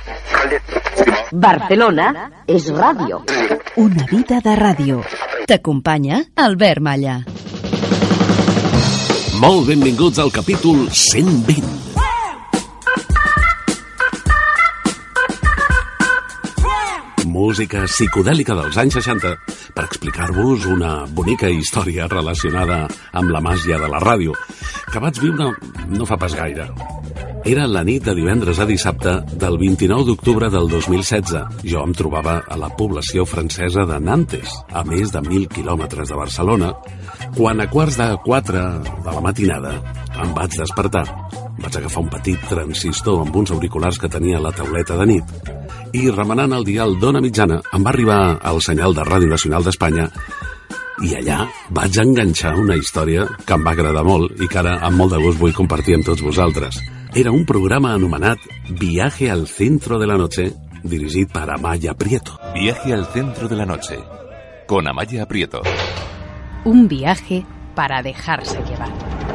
Barcelona és ràdio. Una vida de ràdio. T'acompanya Albert Malla. Molt benvinguts al capítol 120. Música psicodèlica dels anys 60 per explicar-vos una bonica història relacionada amb la màgia de la ràdio que vaig viure no fa pas gaire. Era la nit de divendres a dissabte del 29 d'octubre del 2016. Jo em trobava a la població francesa de Nantes, a més de 1.000 quilòmetres de Barcelona, quan a 3:45 de la matinada em vaig despertar. Vaig agafar un petit transistor amb uns auriculars que tenia a la tauleta de nit i, remenant el dial d'ona mitjana, em va arribar el senyal de Ràdio Nacional d'Espanya i allà vaig enganxar una història que em va agradar molt i que ara amb molt de gust vull compartir amb tots vosaltres. Era un programa anomenat Viaje al Centro de la Noche, dirigit per Amaya Prieto. Viaje al Centro de la Noche, con Amaya Prieto. Un viaje para dejarse llevar.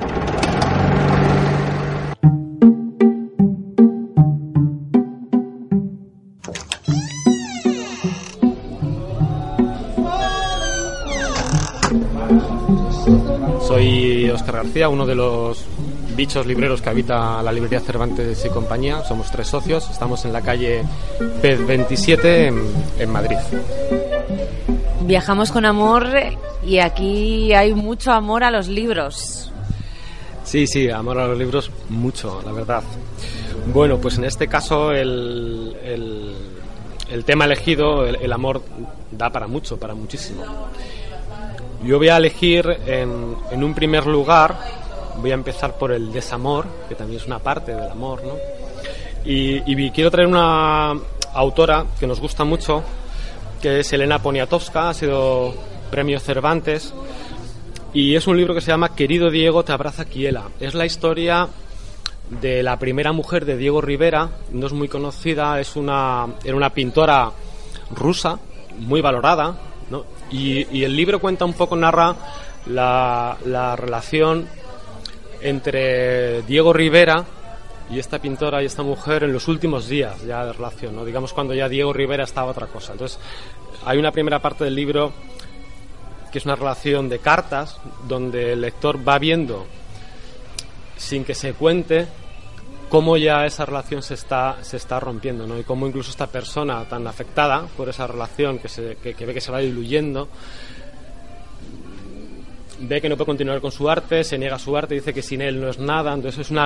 Soy Óscar García, uno de los bichos libreros que habita la librería Cervantes y compañía. Somos 3 socios, estamos en la calle Pez 27 en Madrid. Viajamos con amor y aquí hay mucho amor a los libros. Sí, amor a los libros, mucho, la verdad. Bueno, pues en este caso el tema elegido, el amor, da para mucho, para muchísimo. Yo voy a elegir en un primer lugar, voy a empezar por el desamor, que también es una parte del amor, ¿no? Y quiero traer una autora que nos gusta mucho, que es Elena Poniatowska, ha sido premio Cervantes, y es un libro que se llama Querido Diego, te abraza Kiela. Es la historia de la primera mujer de Diego Rivera, no es muy conocida, era una pintora rusa, muy valorada, ¿no? Y el libro cuenta un poco, narra la relación entre Diego Rivera y esta pintora y esta mujer en los últimos días ya de relación, ¿no? Digamos cuando ya Diego Rivera estaba otra cosa. Entonces hay una primera parte del libro que es una relación de cartas donde el lector va viendo, sin que se cuente, cómo ya esa relación se está rompiendo, ¿no? Y cómo incluso esta persona tan afectada por esa relación que ve que se va diluyendo, ve que no puede continuar con su arte, se niega a su arte, dice que sin él no es nada. Entonces es una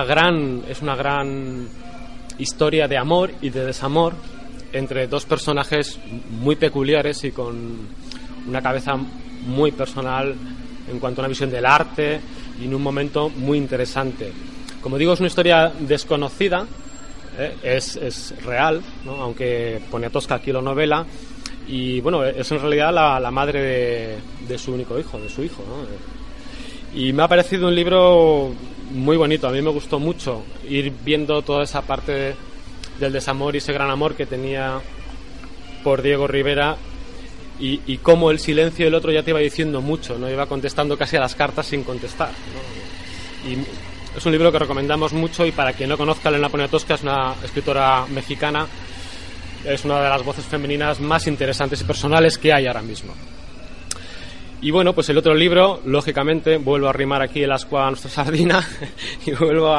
gran historia de amor y de desamor entre 2 personajes muy peculiares y con una cabeza muy personal en cuanto a una visión del arte y en un momento muy interesante. Como digo, es una historia desconocida, es real, ¿no? Aunque Poniatowska aquí lo novela, y bueno, es en realidad la madre de su único hijo, de su hijo, ¿no? Y me ha parecido un libro muy bonito, a mí me gustó mucho ir viendo toda esa parte del desamor y ese gran amor que tenía por Diego Rivera y cómo el silencio del otro ya te iba diciendo mucho, ¿no? Iba contestando casi a las cartas sin contestar, ¿no? Y es un libro que recomendamos mucho, y para quien no conozca, Elena Poniatowska es una escritora mexicana, es una de las voces femeninas más interesantes y personales que hay ahora mismo. Y bueno, pues el otro libro, lógicamente, vuelvo a arrimar aquí el ascua a nuestra sardina y vuelvo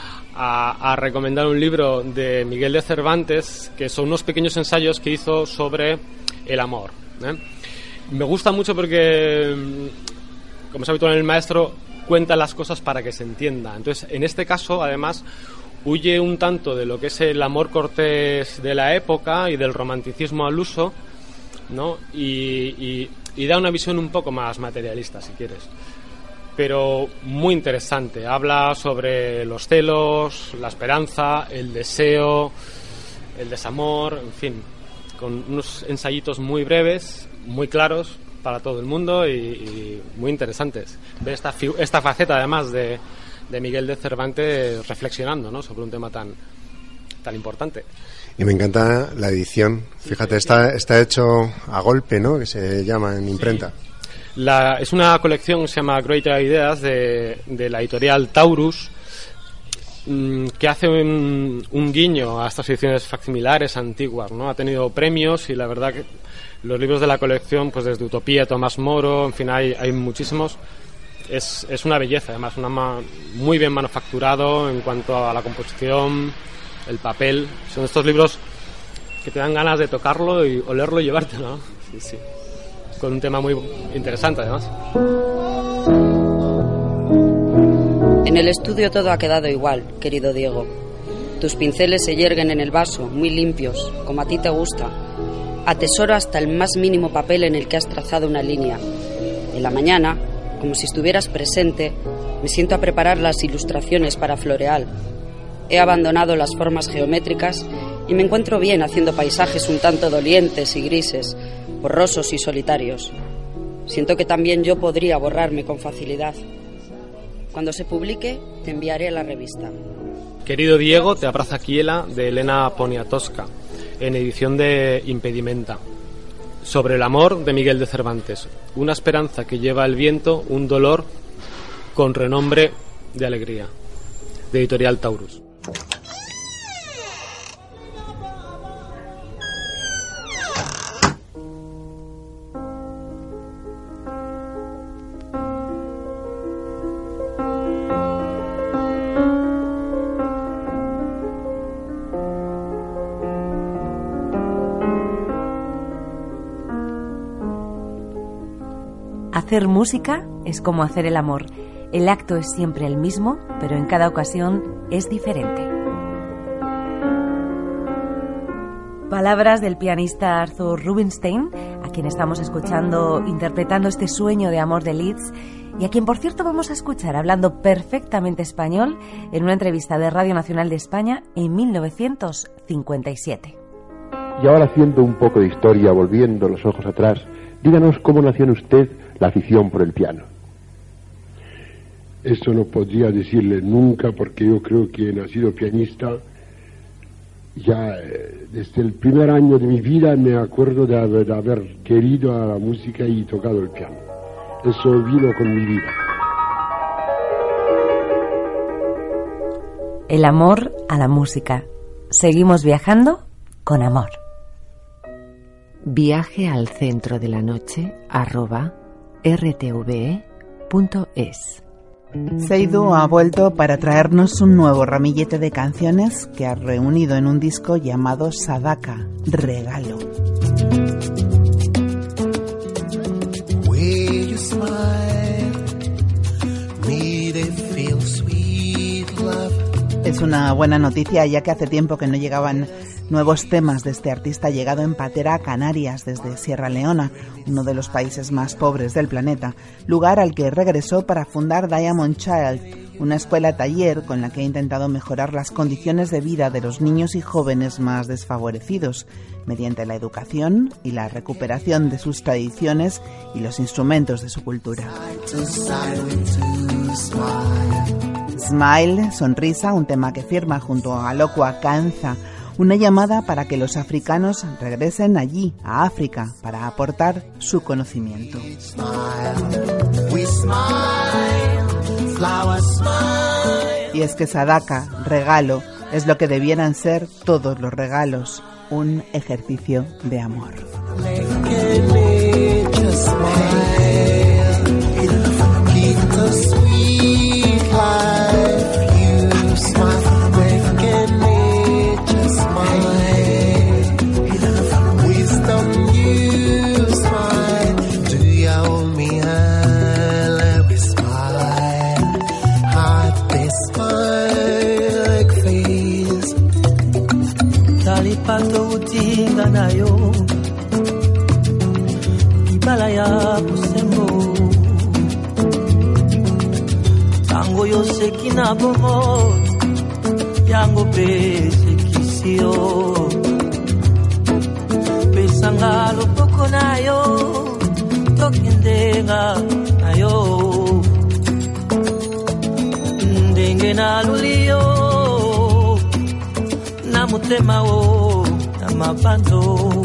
a recomendar un libro de Miguel de Cervantes, que son unos pequeños ensayos que hizo sobre el amor, ¿eh? Me gusta mucho porque, como es habitual en el maestro, cuenta las cosas para que se entienda. Entonces, en este caso, además, huye un tanto de lo que es el amor cortés de la época y del romanticismo al uso, ¿no? Y da una visión un poco más materialista, si quieres, pero muy interesante. Habla sobre los celos, la esperanza, el deseo, el desamor, en fin, con unos ensayitos muy breves, muy claros para todo el mundo y muy interesantes. Ver esta faceta, además, de Miguel de Cervantes reflexionando, ¿no?, sobre un tema tan importante. Y me encanta la edición. Fíjate, está hecho a golpe, ¿no?, que se llama en imprenta. Sí. Es una colección que se llama Great Ideas de la editorial Taurus. que hace un guiño a estas ediciones facsimilares antiguas, ¿no? Ha tenido premios y la verdad que los libros de la colección, pues desde Utopía, Tomás Moro, en fin, hay muchísimos. Es una belleza, además, muy bien manufacturado en cuanto a la composición, el papel. Son estos libros que te dan ganas de tocarlo y olerlo y llevártelo, ¿no? Sí, sí. Con un tema muy interesante, además. En el estudio todo ha quedado igual, querido Diego. Tus pinceles se yerguen en el vaso, muy limpios, como a ti te gusta. Atesoro hasta el más mínimo papel en el que has trazado una línea. En la mañana, como si estuvieras presente, me siento a preparar las ilustraciones para Floreal. He abandonado las formas geométricas y me encuentro bien haciendo paisajes un tanto dolientes y grises, borrosos y solitarios. Siento que también yo podría borrarme con facilidad. Cuando se publique, te enviaré la revista. Querido Diego, te abraza Quiela, de Elena Poniatowska, en edición de Impedimenta. Sobre el amor, de Miguel de Cervantes. Una esperanza que lleva el viento, un dolor con renombre de alegría. De Editorial Taurus. Hacer música es como hacer el amor. El acto es siempre el mismo, pero en cada ocasión es diferente. Palabras del pianista Arthur Rubinstein, a quien estamos escuchando interpretando este sueño de amor de Liszt, y a quien, por cierto, vamos a escuchar hablando perfectamente español en una entrevista de Radio Nacional de España en 1957. Y ahora, haciendo un poco de historia, volviendo los ojos atrás, díganos cómo nació en usted la afición por el piano. Eso no podría decirle nunca, porque yo creo que he nacido pianista. Ya desde el primer año de mi vida me acuerdo de haber querido a la música y tocado el piano. Eso vino con mi vida. El amor a la música. Seguimos viajando con amor. Viaje al centro de la noche @rtve.es. Seidu ha vuelto para traernos un nuevo ramillete de canciones que ha reunido en un disco llamado Sadaka, Regalo. Es una buena noticia, ya que hace tiempo que no llegaban nuevos temas de este artista llegado en patera a Canarias desde Sierra Leona, uno de los países más pobres del planeta, lugar al que regresó para fundar Diamond Child, una escuela taller con la que ha intentado mejorar las condiciones de vida de los niños y jóvenes más desfavorecidos, mediante la educación y la recuperación de sus tradiciones y los instrumentos de su cultura. Smile, Sonrisa, un tema que firma junto a Alokwa Kanza, una llamada para que los africanos regresen allí, a África, para aportar su conocimiento. Y es que Sadaka, regalo, es lo que debieran ser todos los regalos, un ejercicio de amor. Pato utinga nayo ibala ya kusembo tango yose kinabomo yango pese kisio pesanga lopoko nayo tokendenga nayo ndenge na lulio na mutema o mabando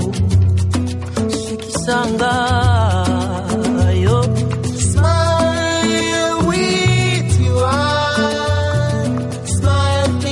shikisanga yo smile with your eyes, smile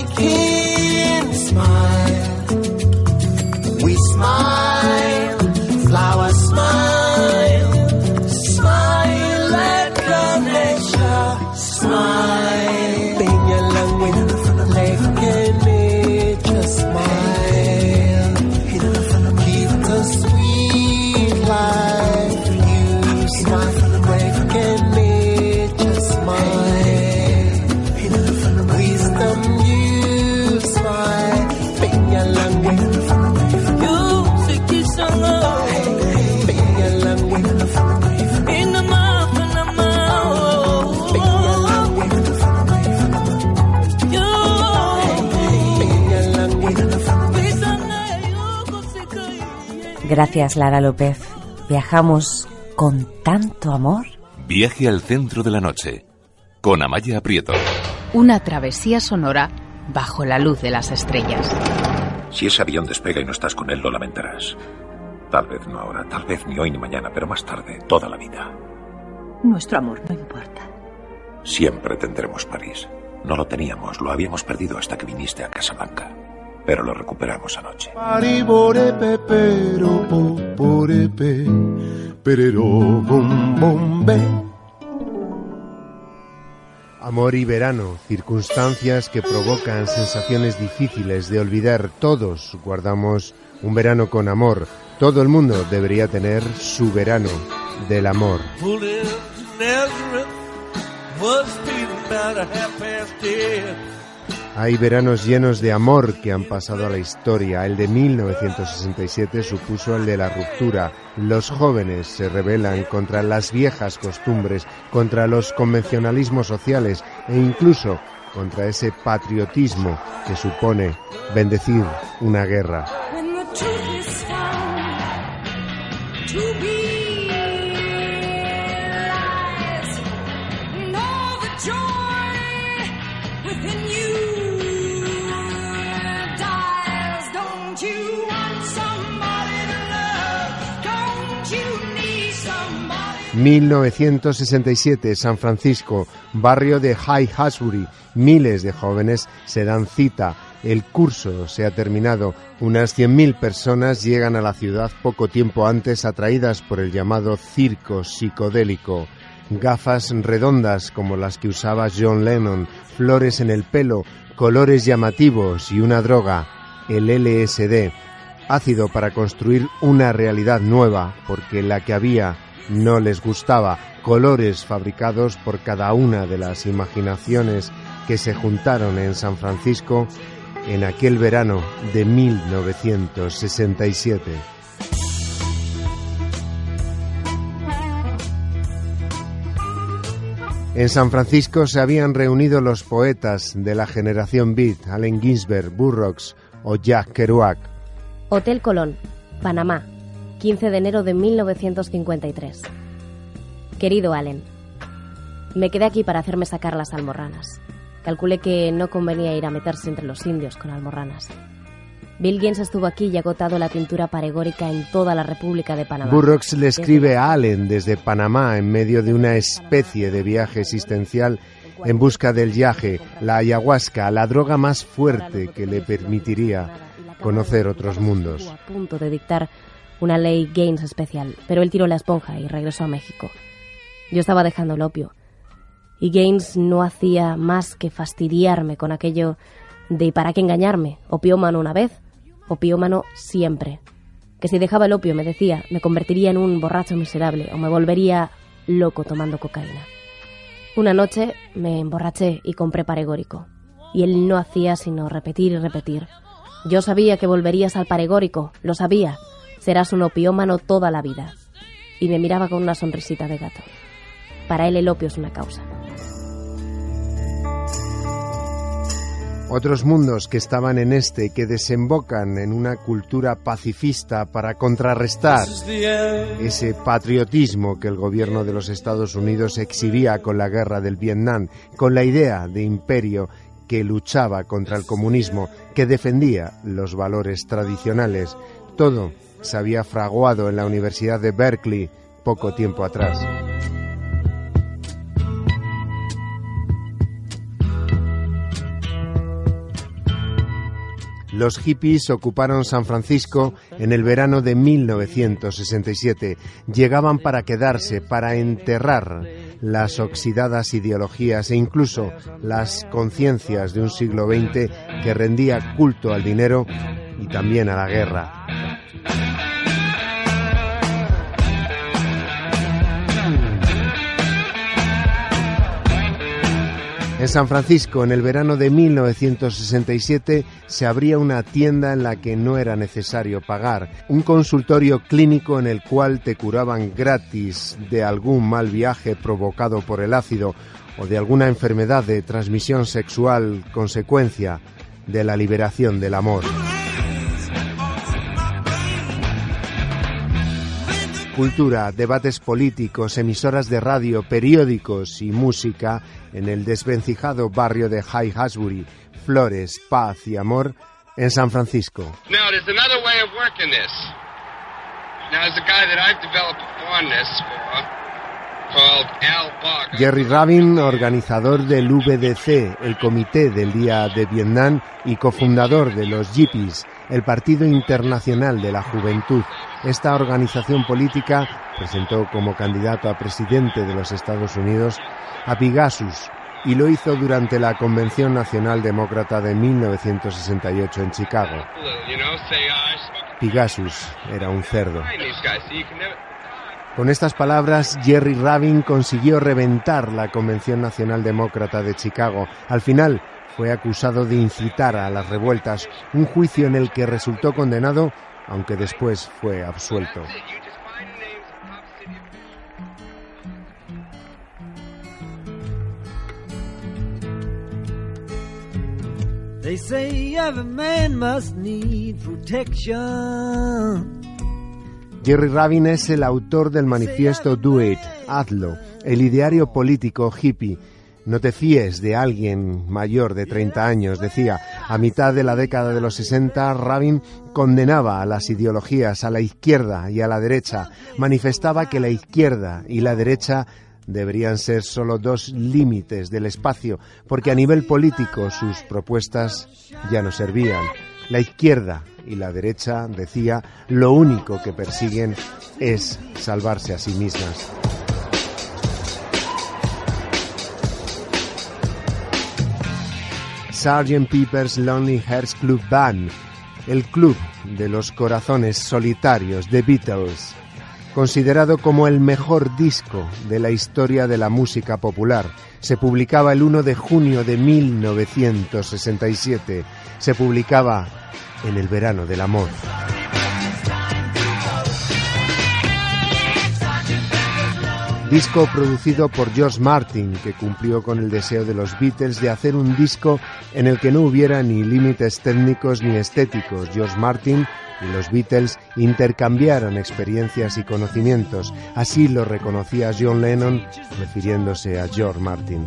Gracias, Lara López. Viajamos con tanto amor. Viaje al centro de la noche, con Amaya Prieto. Una travesía sonora bajo la luz de las estrellas. Si ese avión despega y no estás con él, lo lamentarás. Tal vez no ahora, tal vez ni hoy ni mañana, pero más tarde, toda la vida. Nuestro amor no importa. Siempre tendremos París. No lo teníamos, lo habíamos perdido hasta que viniste a Casablanca. Pero lo recuperamos anoche. Amor y verano, circunstancias que provocan sensaciones difíciles de olvidar. Todos guardamos un verano con amor. Todo el mundo debería tener su verano del amor. Hay veranos llenos de amor que han pasado a la historia. El de 1967 supuso el de la ruptura. Los jóvenes se rebelan contra las viejas costumbres, contra los convencionalismos sociales e incluso contra ese patriotismo que supone bendecir una guerra. ...1967, San Francisco, barrio de Haight-Ashbury. Miles de jóvenes se dan cita. El curso se ha terminado. Unas 100.000 personas llegan a la ciudad poco tiempo antes, atraídas por el llamado circo psicodélico. Gafas redondas como las que usaba John Lennon, flores en el pelo, colores llamativos y una droga, el LSD. Ácido para construir una realidad nueva, porque la que había no les gustaba. Colores fabricados por cada una de las imaginaciones que se juntaron en San Francisco en aquel verano de 1967. En San Francisco se habían reunido los poetas de la generación Beat, Allen Ginsberg, Burroughs o Jack Kerouac. Hotel Colón, Panamá, 15 de enero de 1953. Querido Allen, me quedé aquí para hacerme sacar las almorranas. Calculé que no convenía ir a meterse entre los indios con almorranas. Bill Gaines estuvo aquí y ha agotado la pintura paregórica en toda la República de Panamá. Burroughs le escribe a Allen desde Panamá en medio de una especie de viaje existencial en busca del yaje, la ayahuasca, la droga más fuerte que le permitiría conocer otros mundos. Estuvo a punto de dictar una ley Gaines especial, pero él tiró la esponja y regresó a México. Yo estaba dejando el opio y Gaines no hacía más que fastidiarme con aquello de ¿para qué engañarme? Opiómano una vez, opiómano siempre. Que si dejaba el opio, me decía, me convertiría en un borracho miserable o me volvería loco tomando cocaína. Una noche me emborraché y compré paregórico. Y él no hacía sino repetir y repetir. Yo sabía que volverías al paregórico, lo sabía. Serás un opiómano toda la vida. Y me miraba con una sonrisita de gato. Para él el opio es una causa. Otros mundos que estaban en este, que desembocan en una cultura pacifista para contrarrestar ese patriotismo que el gobierno de los Estados Unidos exhibía con la guerra del Vietnam, con la idea de imperio que luchaba contra el comunismo, que defendía los valores tradicionales. Todo se había fraguado en la Universidad de Berkeley poco tiempo atrás. Los hippies ocuparon San Francisco en el verano de 1967. Llegaban para quedarse, para enterrar las oxidadas ideologías e incluso las conciencias de un siglo XX que rendía culto al dinero y también a la guerra. En San Francisco, en el verano de 1967, se abría una tienda en la que no era necesario pagar, un consultorio clínico en el cual te curaban gratis de algún mal viaje provocado por el ácido o de alguna enfermedad de transmisión sexual consecuencia de la liberación del amor. Cultura, debates políticos, emisoras de radio, periódicos y música en el desvencijado barrio de High-Hasbury. Flores, paz y amor en San Francisco. Now, there's another way of working this. Now, there's a guy that I've developed a fondness for, called Al Barker. Jerry Rabin, organizador del VDC, el Comité del Día de Vietnam, y cofundador de los Yippies, el Partido Internacional de la Juventud. Esta organización política presentó como candidato a presidente de los Estados Unidos a Pegasus, y lo hizo durante la Convención Nacional Demócrata de 1968 en Chicago. Pegasus era un cerdo. Con estas palabras, Jerry Rabin consiguió reventar la Convención Nacional Demócrata de Chicago. Al final, fue acusado de incitar a las revueltas, un juicio en el que resultó condenado, aunque después fue absuelto. They say every man must need protection. Jerry Rabin es el autor del manifiesto Do It, hazlo, el ideario político hippie. No te fíes de alguien mayor de 30 años, decía. A mitad de la década de los 60, Rabin condenaba a las ideologías, a la izquierda y a la derecha. Manifestaba que la izquierda y la derecha deberían ser solo dos límites del espacio, porque a nivel político sus propuestas ya no servían. La izquierda y la derecha, decía, lo único que persiguen es salvarse a sí mismas. Sgt. Pepper's Lonely Hearts Club Band, el club de los corazones solitarios de Beatles, considerado como el mejor disco de la historia de la música popular. Se publicaba el 1 de junio de 1967. Se publicaba en el verano del amor. Disco producido por George Martin, que cumplió con el deseo de los Beatles de hacer un disco en el que no hubiera ni límites técnicos ni estéticos. George Martin y los Beatles intercambiaron experiencias y conocimientos. Así lo reconocía John Lennon, refiriéndose a George Martin.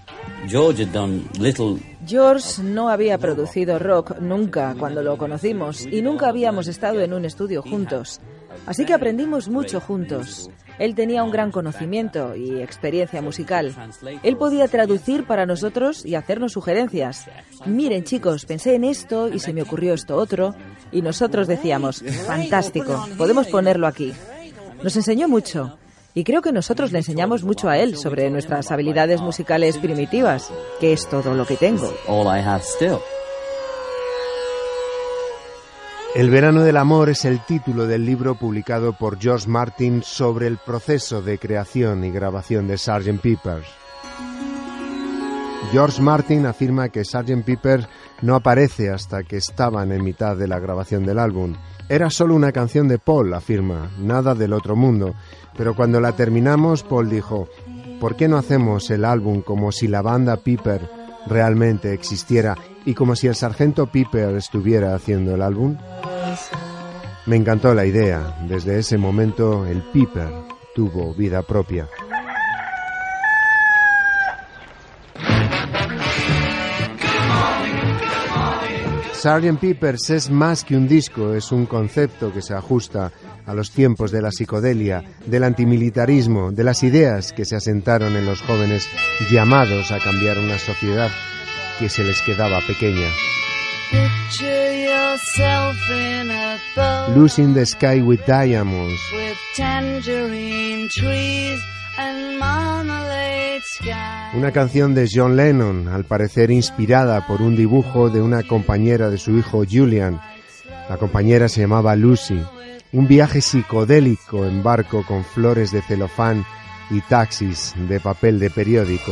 George no había producido rock nunca cuando lo conocimos y nunca habíamos estado en un estudio juntos. Así que aprendimos mucho juntos. Él tenía un gran conocimiento y experiencia musical. Él podía traducir para nosotros y hacernos sugerencias. Miren, chicos, pensé en esto y se me ocurrió esto otro. Y nosotros decíamos, fantástico, podemos ponerlo aquí. Nos enseñó mucho. Y creo que nosotros le enseñamos mucho a él sobre nuestras habilidades musicales primitivas, que es todo lo que tengo. El verano del amor es el título del libro publicado por George Martin sobre el proceso de creación y grabación de Sgt. Pepper. George Martin afirma que Sgt. Pepper no aparece hasta que estaban en mitad de la grabación del álbum. Era solo una canción de Paul, afirma, nada del otro mundo. Pero cuando la terminamos, Paul dijo, ¿por qué no hacemos el álbum como si la banda Pepper realmente existiera y como si el sargento Pepper estuviera haciendo el álbum? Me encantó la idea. Desde ese momento el Pepper tuvo vida propia. Sgt. Pepper's es más que un disco, es un concepto que se ajusta a los tiempos de la psicodelia, del antimilitarismo, de las ideas que se asentaron en los jóvenes llamados a cambiar una sociedad que se les quedaba pequeña. Losing the Sky with Diamonds. Una canción de John Lennon, al parecer inspirada por un dibujo de una compañera de su hijo Julian. La compañera se llamaba Lucy. Un viaje psicodélico en barco con flores de celofán y taxis de papel de periódico.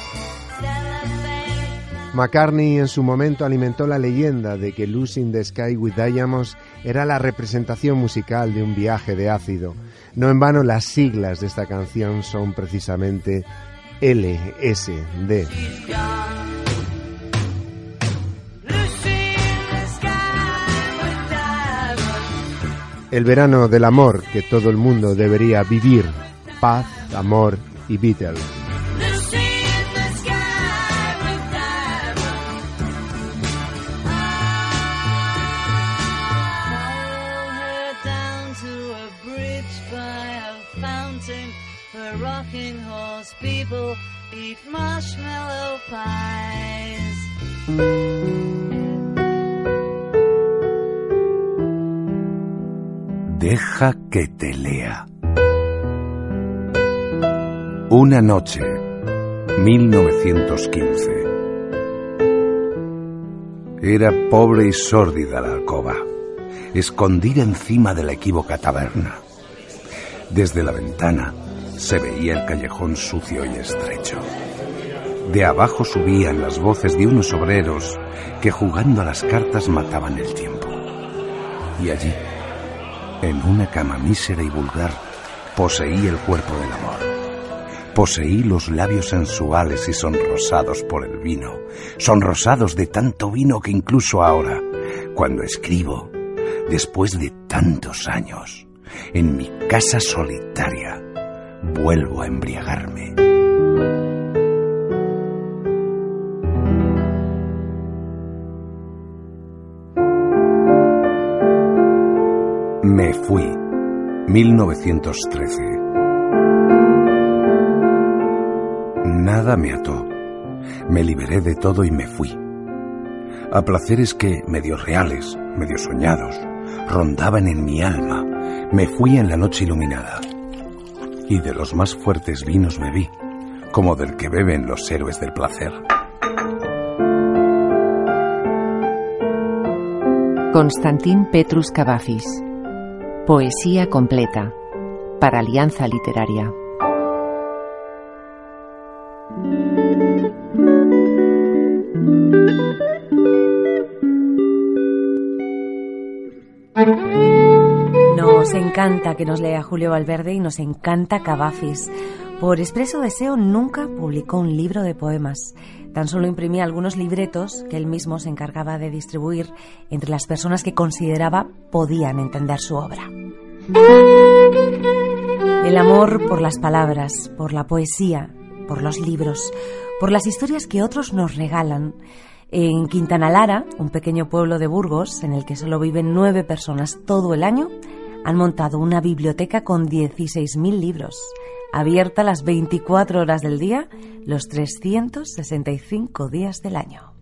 McCartney en su momento alimentó la leyenda de que Losing the Sky with Diamonds era la representación musical de un viaje de ácido. No en vano las siglas de esta canción son precisamente LSD. el verano del amor que todo el mundo debería vivir. Paz, amor y Beatles. Deja que te lea. Una noche, 1915. Era pobre y sórdida la alcoba, escondida encima de la equívoca taberna. Desde la ventana se veía el callejón sucio y estrecho. De abajo subían las voces de unos obreros que jugando a las cartas mataban el tiempo. Y allí, en una cama mísera y vulgar, poseí el cuerpo del amor. Poseí los labios sensuales y sonrosados por el vino, sonrosados de tanto vino que incluso ahora, cuando escribo, después de tantos años, en mi casa solitaria, vuelvo a embriagarme. Me fui, 1913. Nada me ató. Me liberé de todo y me fui. A placeres que, medio reales, medio soñados, rondaban en mi alma, me fui en la noche iluminada. Y de los más fuertes vinos me vi, como del que beben los héroes del placer. Constantín Petrus Cavafis. Poesía completa. Para Alianza Literaria. Nos encanta que nos lea Julio Valverde y nos encanta Cavafis. Por expreso deseo nunca publicó un libro de poemas. Tan solo imprimía algunos libretos que él mismo se encargaba de distribuir entre las personas que consideraba podían entender su obra. El amor por las palabras, por la poesía, por los libros, por las historias que otros nos regalan. En Quintana Lara, un pequeño pueblo de Burgos, en el que solo viven 9 personas todo el año, han montado una biblioteca con 16.000 libros, abierta las 24 horas del día, los 365 días del año.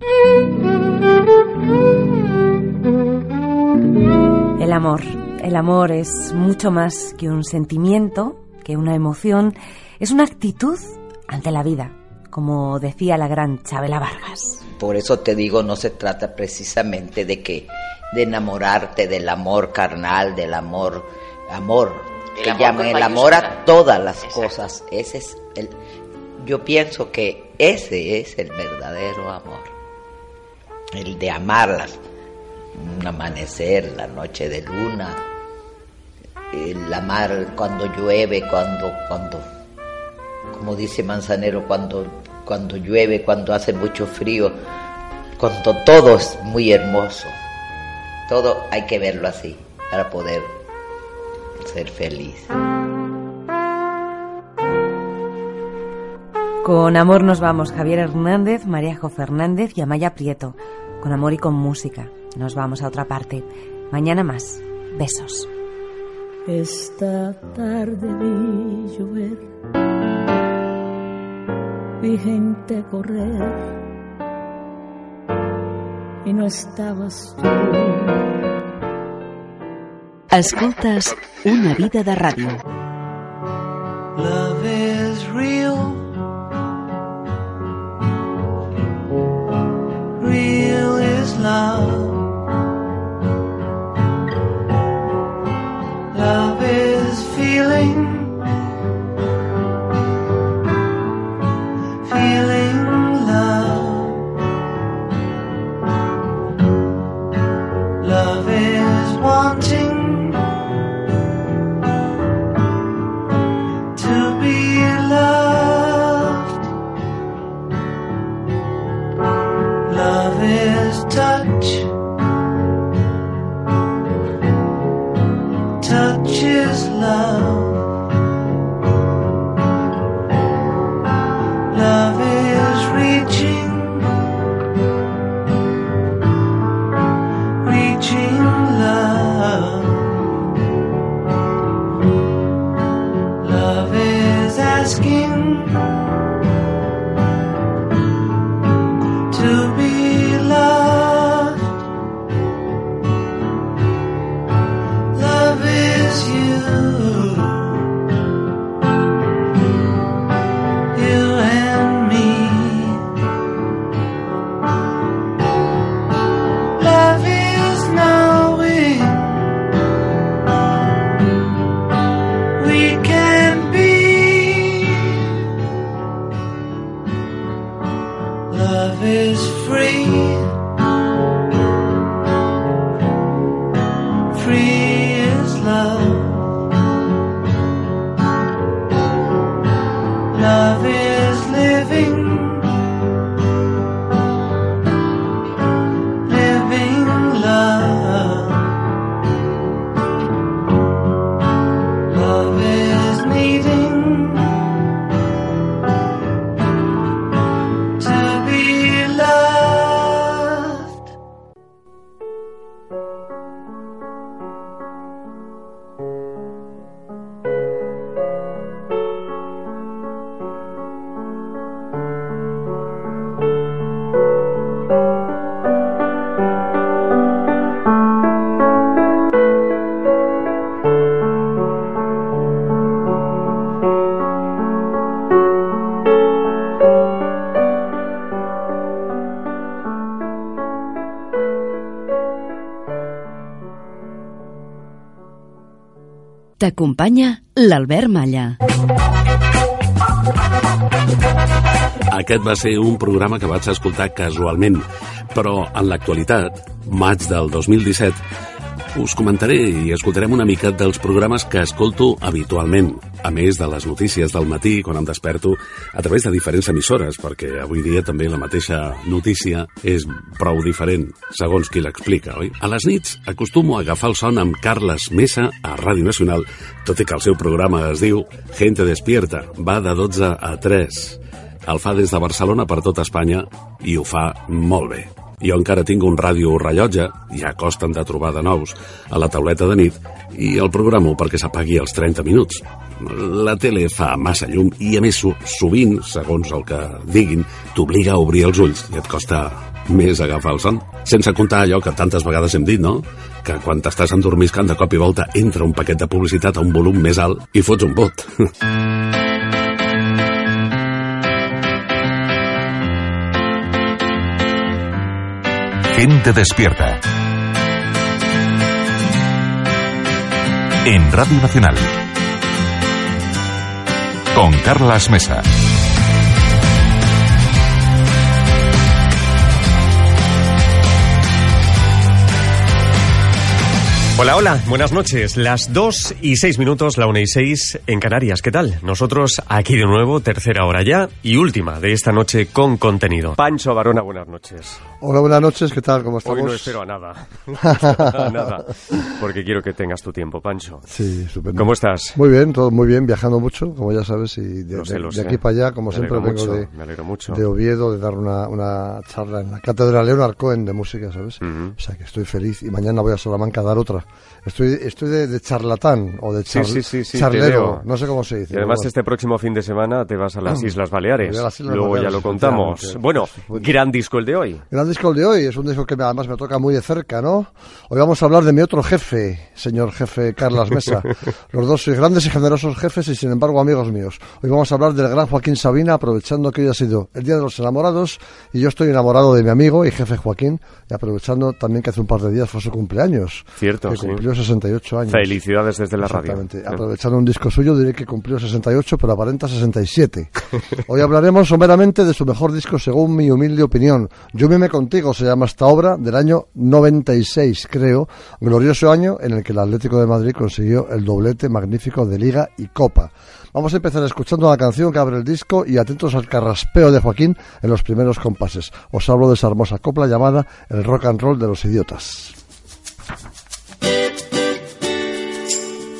El amor es mucho más que un sentimiento, que una emoción, es una actitud ante la vida, como decía la gran Chabela Vargas. Por eso te digo, no se trata precisamente de enamorarte del amor carnal, del amor, que llaman el amor a todas las cosas. Ese es yo pienso que ese es el verdadero amor, el de amarlas, un amanecer, la noche de luna, el amar cuando llueve, cuando como dice Manzanero, cuando llueve, cuando hace mucho frío, cuando todo es muy hermoso. Todo hay que verlo así para poder ser feliz. Con amor nos vamos, Javier Hernández, María Jo Fernández y Amaya Prieto. Con amor y con música. Nos vamos a otra parte. Mañana más. Besos. Esta tarde vi llover, vi gente correr y no estabas tú. Escoltes Una vida de ràdio. Love is real. Real is love. Love is feeling. Feeling love. Love is wanting. Touch touch is love. Love is reaching, reaching love. Love is asking to be loved. Love is you. T'acompanya l'Albert Malla. Aquest va ser un programa que vaig escoltar casualment, però en l'actualitat, maig del 2017, us comentaré i escoltarem una mica dels programes que escolto habitualment, a més de les notícies del matí, quan em desperto, a través de diferents emissores, perquè avui dia també la mateixa notícia és prou diferent, segons qui l'explica, oi? A les nits acostumo a agafar el son amb Carles Mesa a Ràdio Nacional, tot i que el seu programa es diu Gente Despierta, va de 12 a 3. El fa des de Barcelona per tot Espanya i ho fa molt bé. Jo encara tinc un ràdio rellotge, ja costen de trobar de nous, a la tauleta de nit, i el programo perquè s'apagui als 30 minuts. La tele fa massa llum i, a més, sovint, segons el que diguin, t'obliga a obrir els ulls i et costa més agafar el son. Sense comptar allò que tantes vegades hem dit, no? Que quan t'estàs endormiscant de cop i volta entra un paquet de publicitat a un volum més alt i fots un bot. Gente Despierta. En Radio Nacional. Con Carlas Mesa. Hola, hola, buenas noches. Las 2:06, la 1:06 en Canarias. ¿Qué tal? Nosotros aquí de nuevo, tercera hora ya y última de esta noche con contenido. Pancho Varona, buenas noches. Hola, buenas noches, ¿qué tal? ¿Cómo estamos? Hoy no espero a nada. No espero a nada, porque quiero que tengas tu tiempo, Pancho. Sí, estupendo. ¿Cómo estás? Muy bien, todo muy bien, viajando mucho, como ya sabes, y de aquí para allá, como siempre, vengo de Oviedo, de dar una charla en la Cátedra Leonard Cohen de música, ¿sabes? O sea, que estoy feliz, y mañana voy a Salamanca a dar otra. Estoy de charlatán, o de charlero, no sé cómo se dice. Y además este próximo fin de semana te vas a las Islas Baleares. Luego ya lo contamos. Bueno, gran disco el de hoy. Gran disco el de hoy, es un disco que además me toca muy de cerca, ¿no? Hoy vamos a hablar de mi otro jefe, señor jefe Carlas Mesa. Los dos sois grandes y generosos jefes y sin embargo amigos míos. Hoy vamos a hablar del gran Joaquín Sabina, aprovechando que hoy ha sido el Día de los Enamorados y yo estoy enamorado de mi amigo y jefe Joaquín, y aprovechando también que hace un par de días fue su cumpleaños. Cierto, que cumplió 68 años. Felicidades desde la radio. Exactamente. Aprovechando un disco suyo, diré que cumplió 68, pero aparenta 67. Hoy hablaremos someramente de su mejor disco según mi humilde opinión. Yo mime contigo, se llama esta obra, del año 96, creo, glorioso año en el que el Atlético de Madrid consiguió el doblete magnífico de Liga y Copa. Vamos a empezar escuchando la canción que abre el disco y atentos al carraspeo de Joaquín en los primeros compases. Os hablo de esa hermosa copla llamada El rock and roll de los idiotas.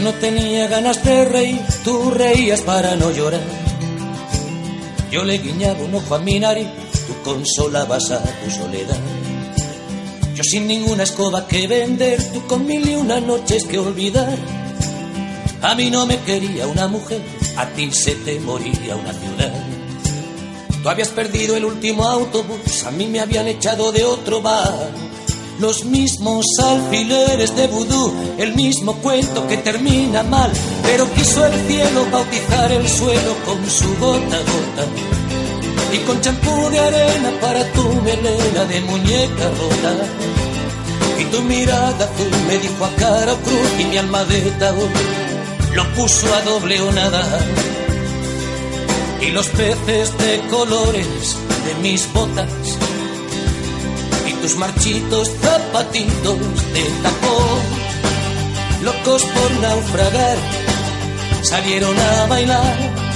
Yo no tenía ganas de reír, tú reías para no llorar. Yo le guiñaba un ojo a mi nariz, tú consolabas a tu soledad. Yo sin ninguna escoba que vender, tú con 1001 noches que olvidar. A mí no me quería una mujer, a ti se te moría una ciudad. Tú habías perdido el último autobús, a mí me habían echado de otro bar. Los mismos alfileres de vudú, el mismo cuento que termina mal. Pero quiso el cielo bautizar el suelo con su gota a gota. Y con champú de arena para tu melena de muñeca rota. Y tu mirada azul me dijo a cara o cruz y mi alma de ataúd lo puso a doble o nada. Y los peces de colores de mis botas y tus marchitos zapatitos de tacón, locos por naufragar, salieron a bailar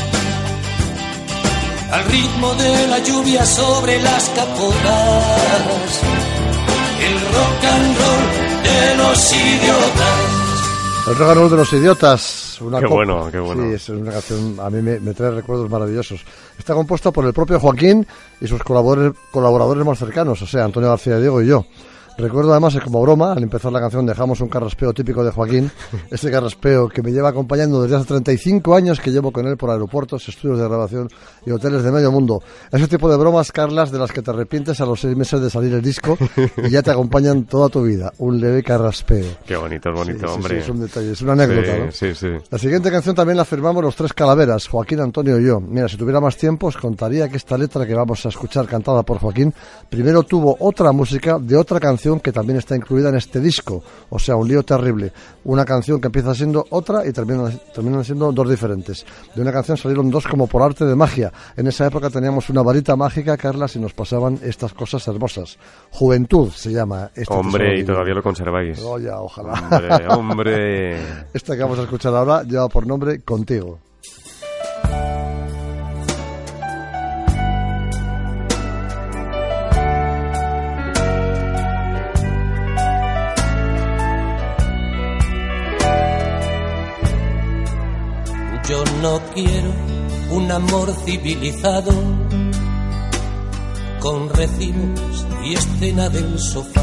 al ritmo de la lluvia sobre las capotas. El rock and roll de los idiotas. El rock and roll de los idiotas. Qué bueno, qué bueno. Sí, es una canción, a mí me trae recuerdos maravillosos. Está compuesta por el propio Joaquín y sus colaboradores más cercanos, o sea, Antonio García Diego y yo. Recuerdo además que como broma, al empezar la canción dejamos un carraspeo típico de Joaquín, ese carraspeo que me lleva acompañando desde hace 35 años que llevo con él por aeropuertos, estudios de grabación y hoteles de medio mundo. Ese tipo de bromas, Carlas, de las que te arrepientes a los 6 meses de salir el disco y ya te acompañan toda tu vida. Un leve carraspeo. Qué bonito, es bonito, sí, hombre. Sí, es un detalle, es una anécdota, sí, ¿no? Sí, sí. La siguiente canción también la firmamos los 3 calaveras, Joaquín, Antonio y yo. Mira, si tuviera más tiempo os contaría que esta letra que vamos a escuchar cantada por Joaquín primero tuvo otra música de otra canción que también está incluida en este disco, o sea, un lío terrible. Una canción que empieza siendo otra y terminan siendo 2 diferentes. De una canción salieron 2 como por arte de magia. En esa época teníamos una varita mágica, Carlas, y nos pasaban estas cosas hermosas. Juventud se llama este. Hombre, y todavía lo conserváis. Oh, ya, ojalá. Hombre. Esta que vamos a escuchar ahora lleva por nombre Contigo. Yo no quiero un amor civilizado con recibos y escena del sofá.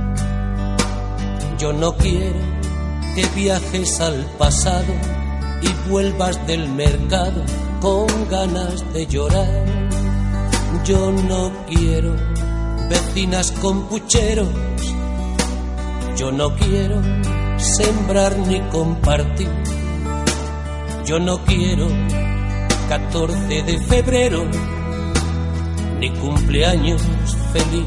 Yo no quiero que viajes al pasado y vuelvas del mercado con ganas de llorar. Yo no quiero vecinas con pucheros. Yo no quiero sembrar ni compartir. Yo no quiero 14 de febrero, ni cumpleaños feliz.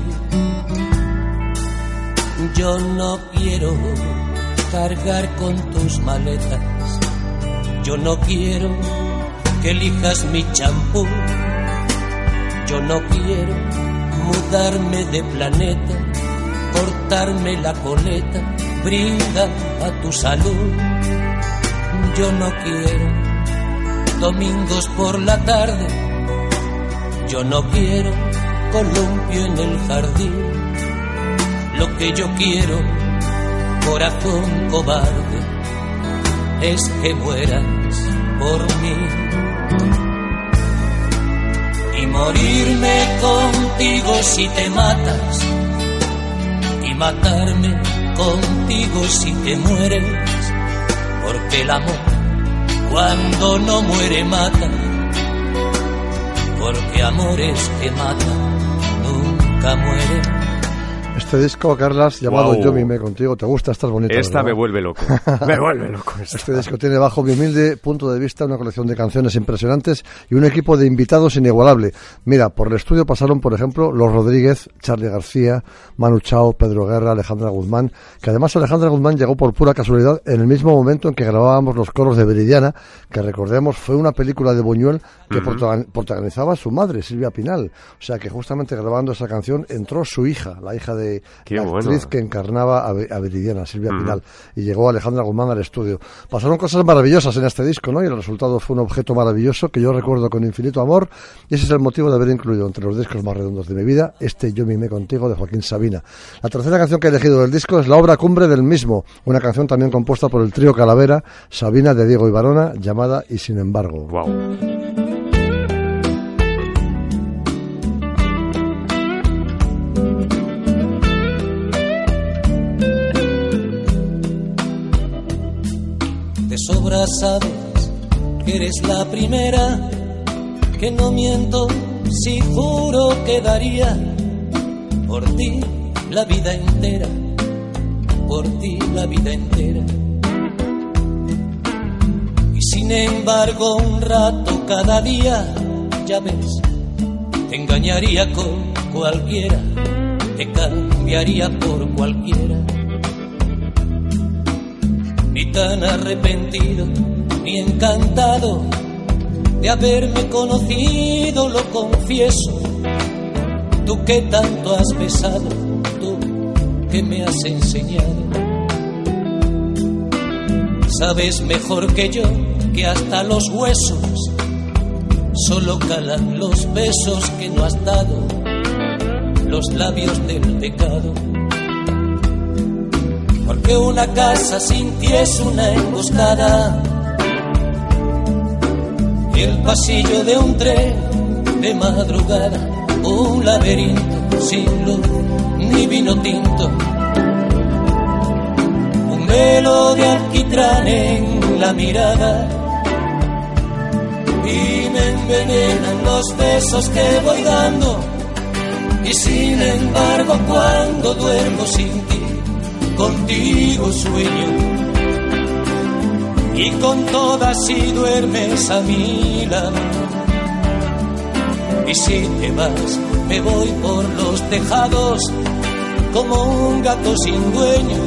Yo no quiero cargar con tus maletas. Yo no quiero que elijas mi champú. Yo no quiero mudarme de planeta, cortarme la coleta, brinda a tu salud. Yo no quiero domingos por la tarde. Yo no quiero columpio en el jardín. Lo que yo quiero, corazón cobarde, es que mueras por mí. Y morirme contigo si te matas. Y matarme contigo si te mueres. Porque el amor, cuando no muere, mata. Porque amores que matan nunca mueren. Este disco, Carlas, llamado Yo mimé contigo, ¿te gusta? Estás bonita. Esta ¿verdad? me vuelve loco. Me vuelve loco. Este disco tiene, bajo mi humilde punto de vista, una colección de canciones impresionantes y un equipo de invitados inigualable. Mira, por el estudio pasaron, por ejemplo, Los Rodríguez, Charly García, Manu Chao, Pedro Guerra, Alejandra Guzmán, que además Alejandra Guzmán llegó por pura casualidad en el mismo momento en que grabábamos los coros de Viridiana, que recordemos fue una película de Buñuel que protagonizaba su madre, Silvia Pinal. O sea que justamente grabando esa canción entró su hija, la hija de de Qué la actriz bueno. que encarnaba a Viridiana, Silvia Pinal, y llegó Alejandra Guzmán al estudio. Pasaron cosas maravillosas en este disco, ¿no? Y el resultado fue un objeto maravilloso que yo recuerdo con infinito amor, y ese es el motivo de haber incluido entre los discos más redondos de mi vida este Yo mimé contigo de Joaquín Sabina. La tercera canción que he elegido del disco es la obra cumbre del mismo, una canción también compuesta por el trío Calavera, Sabina, de Diego y Barona, llamada Y sin embargo. Wow. De sobra sabes que eres la primera, que no miento si juro que daría por ti la vida entera, por ti la vida entera. Y sin embargo un rato cada día, ya ves, te engañaría con cualquiera, te cambiaría por cualquiera. Ni tan arrepentido, ni encantado de haberme conocido, lo confieso. Tú que tanto has besado, tú que me has enseñado. Sabes mejor que yo que hasta los huesos solo calan los besos que no has dado, los labios del pecado. Porque una casa sin ti es una emboscada, y el pasillo de un tren de madrugada, un laberinto sin luz ni vino tinto, un velo de alquitrán en la mirada, y me envenenan los besos que voy dando. Y sin embargo cuando duermo sin ti, contigo sueño, y con todas si duermes a mi lado. Y si te vas, me voy por los tejados como un gato sin dueño,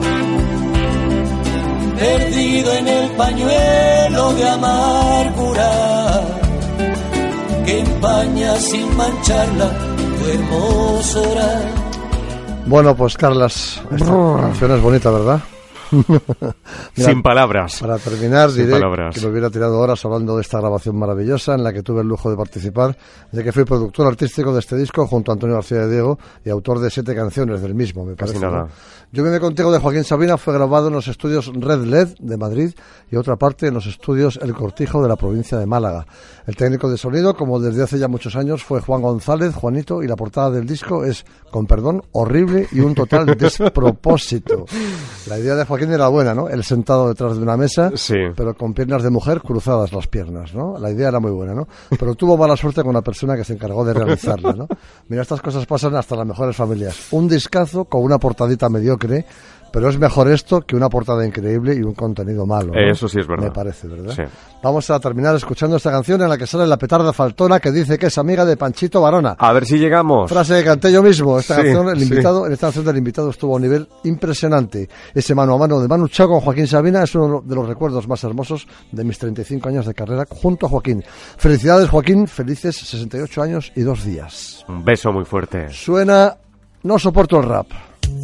perdido en el pañuelo de amargura que empaña sin mancharla tu hermosura. Bueno, pues Carlas, esta canción es bonita, ¿verdad? Mira, sin palabras. Para terminar, sin diré palabras. que me hubiera tirado horas hablando de esta grabación maravillosa en la que tuve el lujo de participar, ya que fui productor artístico de este disco junto a Antonio García de Diego y autor de 7 canciones del mismo, me parece. Casi nada. ¿No? Yo vine contigo de Joaquín Sabina fue grabado en los estudios Red LED de Madrid y otra parte en los estudios El Cortijo de la provincia de Málaga. El técnico de sonido, como desde hace ya muchos años, fue Juan González, Juanito, y la portada del disco es, con perdón, horrible y un total despropósito. La idea de Joaquín era buena, ¿no? Él sentado detrás de una mesa, sí, pero con piernas de mujer cruzadas las piernas, ¿no? La idea era muy buena, ¿no? Pero tuvo mala suerte con la persona que se encargó de realizarla, ¿no? Mira, estas cosas pasan hasta las mejores familias. Un discazo con una portadita mediocre, pero es mejor esto que una portada increíble y un contenido malo, ¿no? Eso sí es verdad. Me parece, ¿verdad? Sí. Vamos a terminar escuchando esta canción en la que sale la petarda faltona que dice que es amiga de Panchito Varona. A ver si llegamos. Frase que canté yo mismo. Esta Sí, canción, sí. en esta canción del invitado estuvo a un nivel impresionante. Ese mano a mano de Manu Chao con Joaquín Sabina es uno de los recuerdos más hermosos de mis 35 años de carrera junto a Joaquín. Felicidades, Joaquín. Felices 68 años y 2 días. Un beso muy fuerte. Suena No soporto el rap.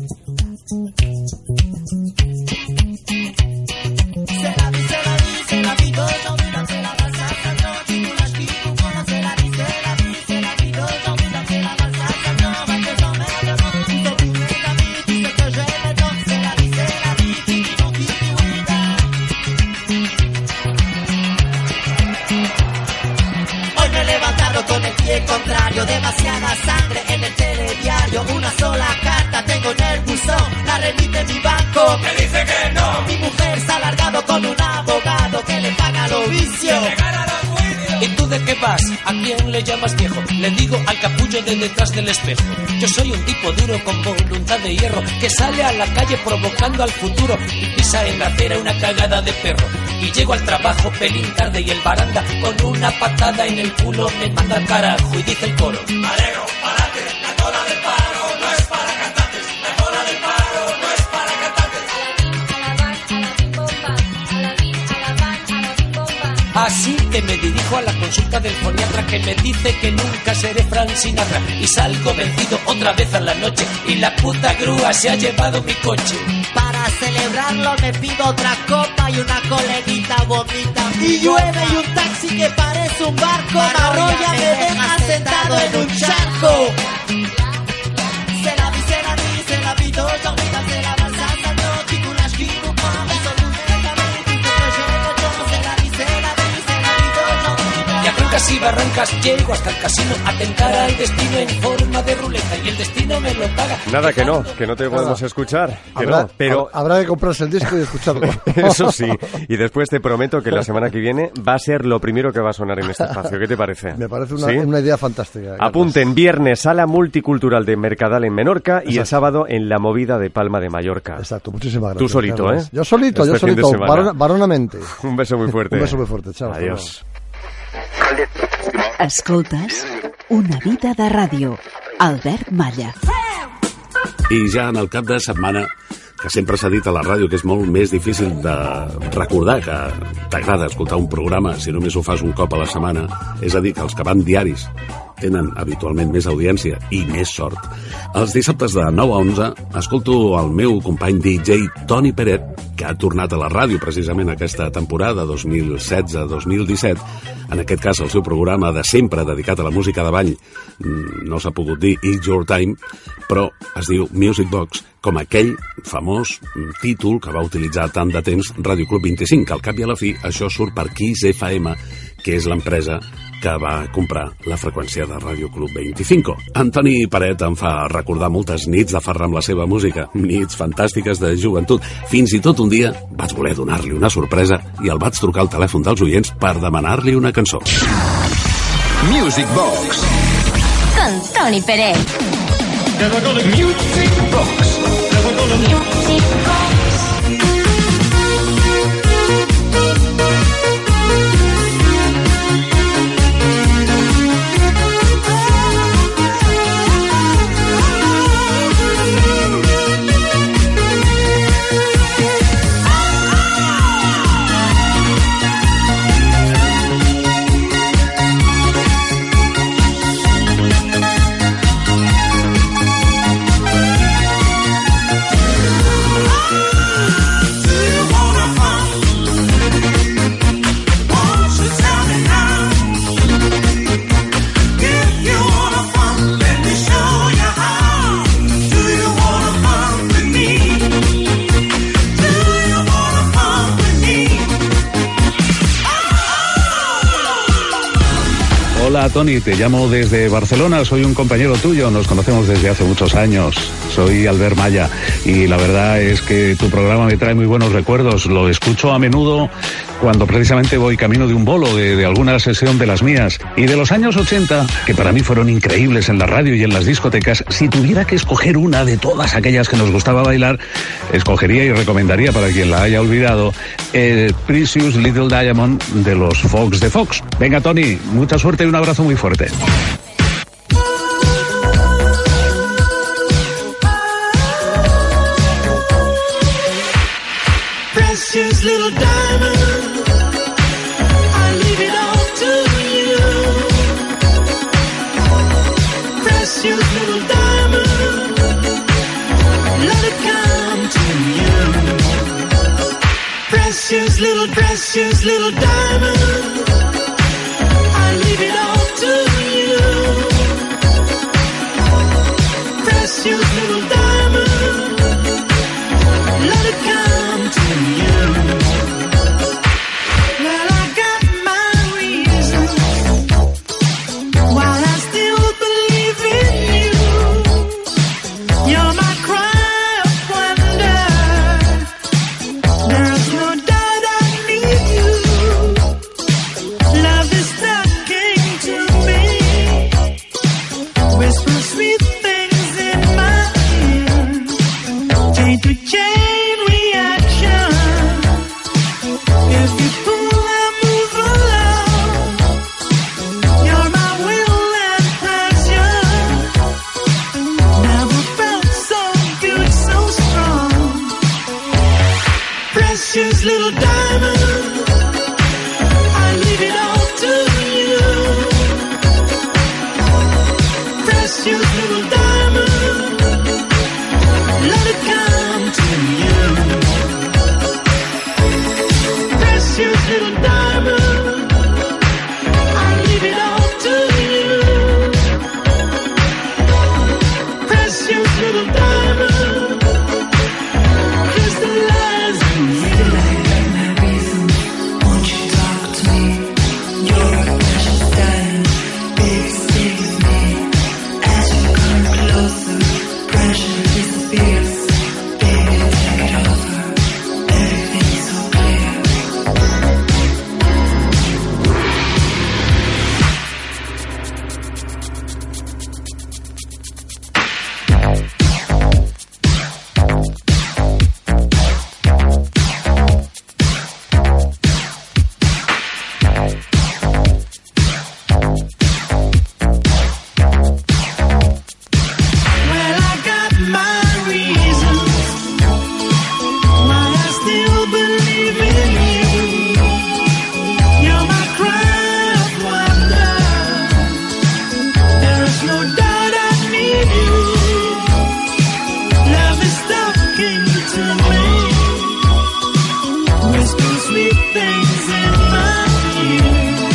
Hoy me he levantado con el pie contrario, demasiada sangre en el telediario, una sola carta tengo en el buzón, la remite mi banco, me dice que no, mi mujer se ha largado con un abogado que le paga los vicios. ¿Y tú de qué vas? ¿A quién le llamas viejo? Le digo al capullo de detrás del espejo. Yo soy un tipo duro con voluntad de hierro que sale a la calle provocando al futuro y pisa en la acera una cagada de perro. Y llego al trabajo pelín tarde y el baranda con una patada en el culo me manda al carajo y dice el coro: Alegro, pa'lante, la cola del paro no es para cantantes, la cola del paro no es para cantantes. Así que que me dirijo a la consulta del foniatra, que me dice que nunca seré Frank Sinatra, y salgo vencido otra vez a la noche, y la puta grúa se ha llevado mi coche. Para celebrarlo me pido otra copa y una coleguita bonita, y llueve y un taxi que parece un barco me arrolla, me deja sentado en un charco. C'est la vie, c'est la vie, c'est la vie d'aujourd'hui, c'est la balsa, ça no, qui coulage, qui nous prend, ils sont tous mes amis, tout ce que j'ai besoin, c'est la vie, c'est la vie, c'est la vie d'aujourd'hui. Y a Trancas y barrancas llego hasta el casino a tentar al destino en forma de ruleta, y el destino me lo paga. Nada, que no te podemos escuchar, que no, pero... Habrá que comprarse el disco y escucharlo. Eso sí, y después te prometo que la semana que viene va a ser lo primero que va a sonar en este espacio. ¿Qué te parece? Me parece ¿Sí? una idea fantástica. Apunten, viernes, Sala Multicultural de Mercadal en Menorca. Exacto. Y el sábado en la Movida de Palma de Mallorca. Exacto, muchísimas gracias. Tú solito, Carlos. ¿eh? Yo solito, varonamente. Un beso muy fuerte. Un beso muy fuerte, chao. Adiós. Escoltes Una vida de ràdio. Albert Malla. I ja en el cap de setmana, que sempre s'ha dit a la ràdio que és molt més difícil de recordar que t'agrada escoltar un programa si només ho fas un cop a la setmana, és a dir, que els que van diaris tenen habitualment més audiència i més sort. Els dissabtes de 9 a 11 escolto el meu company DJ Toni Peret, que ha tornat a la ràdio precisament aquesta temporada 2016-2017. En aquest cas el seu programa de sempre dedicat a la música de ball no s'ha pogut dir It's Your Time, però es diu Music Box, com aquell famós títol que va utilitzar tant de temps Radio Club 25, que al cap i a la fi això surt per Kiss FM, que és l'empresa que va comprar la freqüència de Radio Club 25. Antoni Paret em fa recordar moltes nits de farra amb la seva música, nits fantàstiques de joventut. Fins i tot un dia vaig voler donar-li una sorpresa i el vaig trucar al telèfon dels oients per demanar-li una cançó. Music Box Con Toni Peret. Music Box. Music Box. Hola Toni, te llamo desde Barcelona, soy un compañero tuyo, nos conocemos desde hace muchos años, soy Albert Malla y la verdad es que tu programa me trae muy buenos recuerdos, lo escucho a menudo cuando precisamente voy camino de un bolo, de alguna sesión de las mías y de los años 80, que para mí fueron increíbles en la radio y en las discotecas. Si tuviera que escoger una de todas aquellas que nos gustaba bailar, escogería y recomendaría para quien la haya olvidado Precious Little Diamond de los Fox de Fox. Venga Toni, mucha suerte y un abrazo muy fuerte. Precious little diamond, I leave it all to you. Precious little diamond, let it come to you. Precious little diamond, I leave it all to you. Precious little diamond, let it come to you. Well, I got my reasons while I still believe in you. You're my cry of wonder. There's no doubt I need you. Love is talking to me. Whisper sweet things in my ear. Chain to chain reaction. If you pull, I move along. You're my will and passion. Never felt so good, so strong. Precious little diamond, I leave it all talking to me, whisper sweet things in my ear.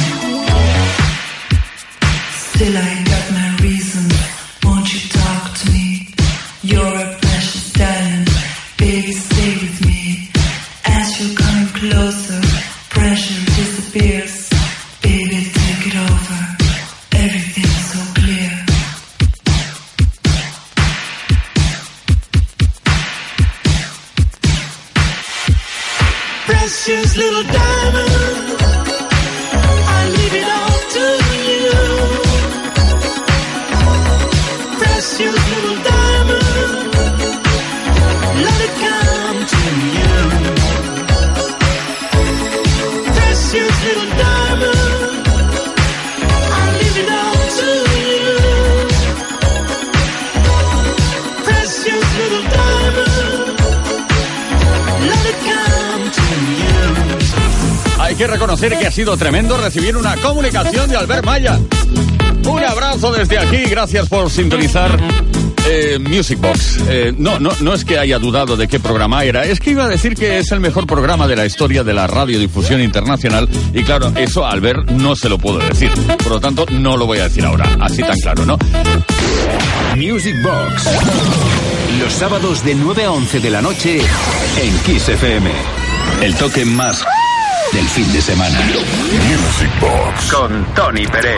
Still I ain't got my reason, won't you talk to me? You're a precious diamond, baby stay with me. As you're coming closer, pressure disappears. Baby take it over, everything's so clear. Precious little diamond, I leave it all to you. Precious little diamond, let it come to you. Precious little diamond, I leave it all to you. Precious little diamond, let it come to you. Hay que reconocer que ha sido tremendo recibir una comunicación de Albert Malla. Un abrazo desde aquí, gracias por sintonizar Music Box. No es que haya dudado de qué programa era, es que iba a decir que es el mejor programa de la historia de la radiodifusión internacional y claro, eso a Albert no se lo puedo decir, por lo tanto no lo voy a decir ahora, así tan claro, ¿no? Music Box, los sábados de 9 a 11 de la noche en Kiss FM. El toque más del fin de semana. Music Box con Tony Pérez.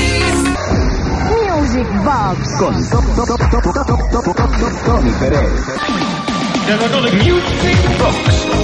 Music Box Con Tony Pérez. Music Box.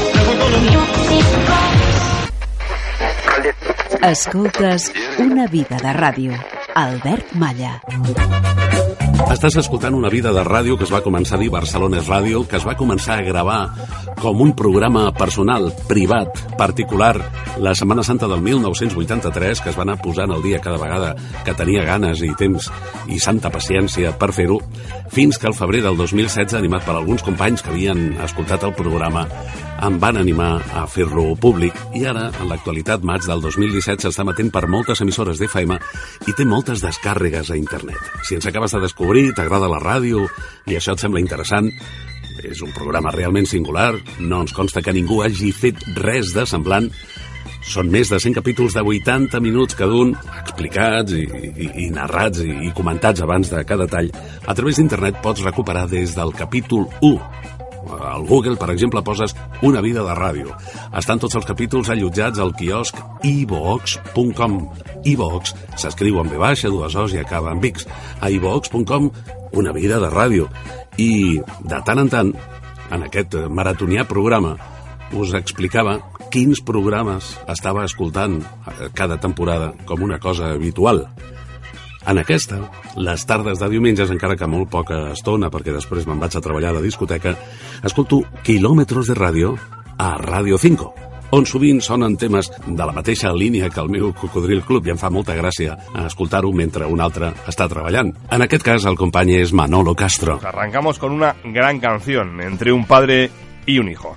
Escoltes Una vida de ràdio. Albert Malla. Estàs escoltant Una vida de ràdio que es va començar a dir Barcelona és Ràdio, que es va començar a gravar com un programa personal, privat, particular, la Setmana Santa del 1983, que es va anar posant al dia cada vegada que tenia ganes i temps i santa paciència per fer-ho, fins que al febrer del 2016, animat per alguns companys que havien escoltat el programa, em van animar a fer-lo públic i ara, en l'actualitat, maig del 2017, s'està emetent per moltes emissores d'FM i té moltes descàrregues a internet. Si ens acabes de descobrir, t'agrada la ràdio i això et sembla interessant, és un programa realment singular, no ens consta que ningú hagi fet res de semblant. Són més de 100 capítols de 80 minuts cada un, explicats i narrats i comentats abans de cada tall. A través d'internet pots recuperar des del capítol 1. Al Google, per exemple, poses Una vida de ràdio. Estan tots els capítols allotjats al quiosc iVox.com. iVox s'escriu amb V baixa, dues O's i acaba amb X. A iVox.com, Una vida de ràdio. I de tant en tant, en aquest maratonià programa, us explicava quins programes estava escoltant cada temporada com una cosa habitual. En aquesta, les tardes de diumenges, encara que molt poca estona, perquè després me'n vaig a treballar a la discoteca, escolto Kilómetros de Ràdio a Radio 5, on sovint sonen temes de la mateixa línia que el meu Cocodril Club i em fa molta gràcia escoltar-ho mentre un altre està treballant. En aquest cas, el company és Manolo Castro. Arrancamos con una gran canción, Entre un padre y un hijo.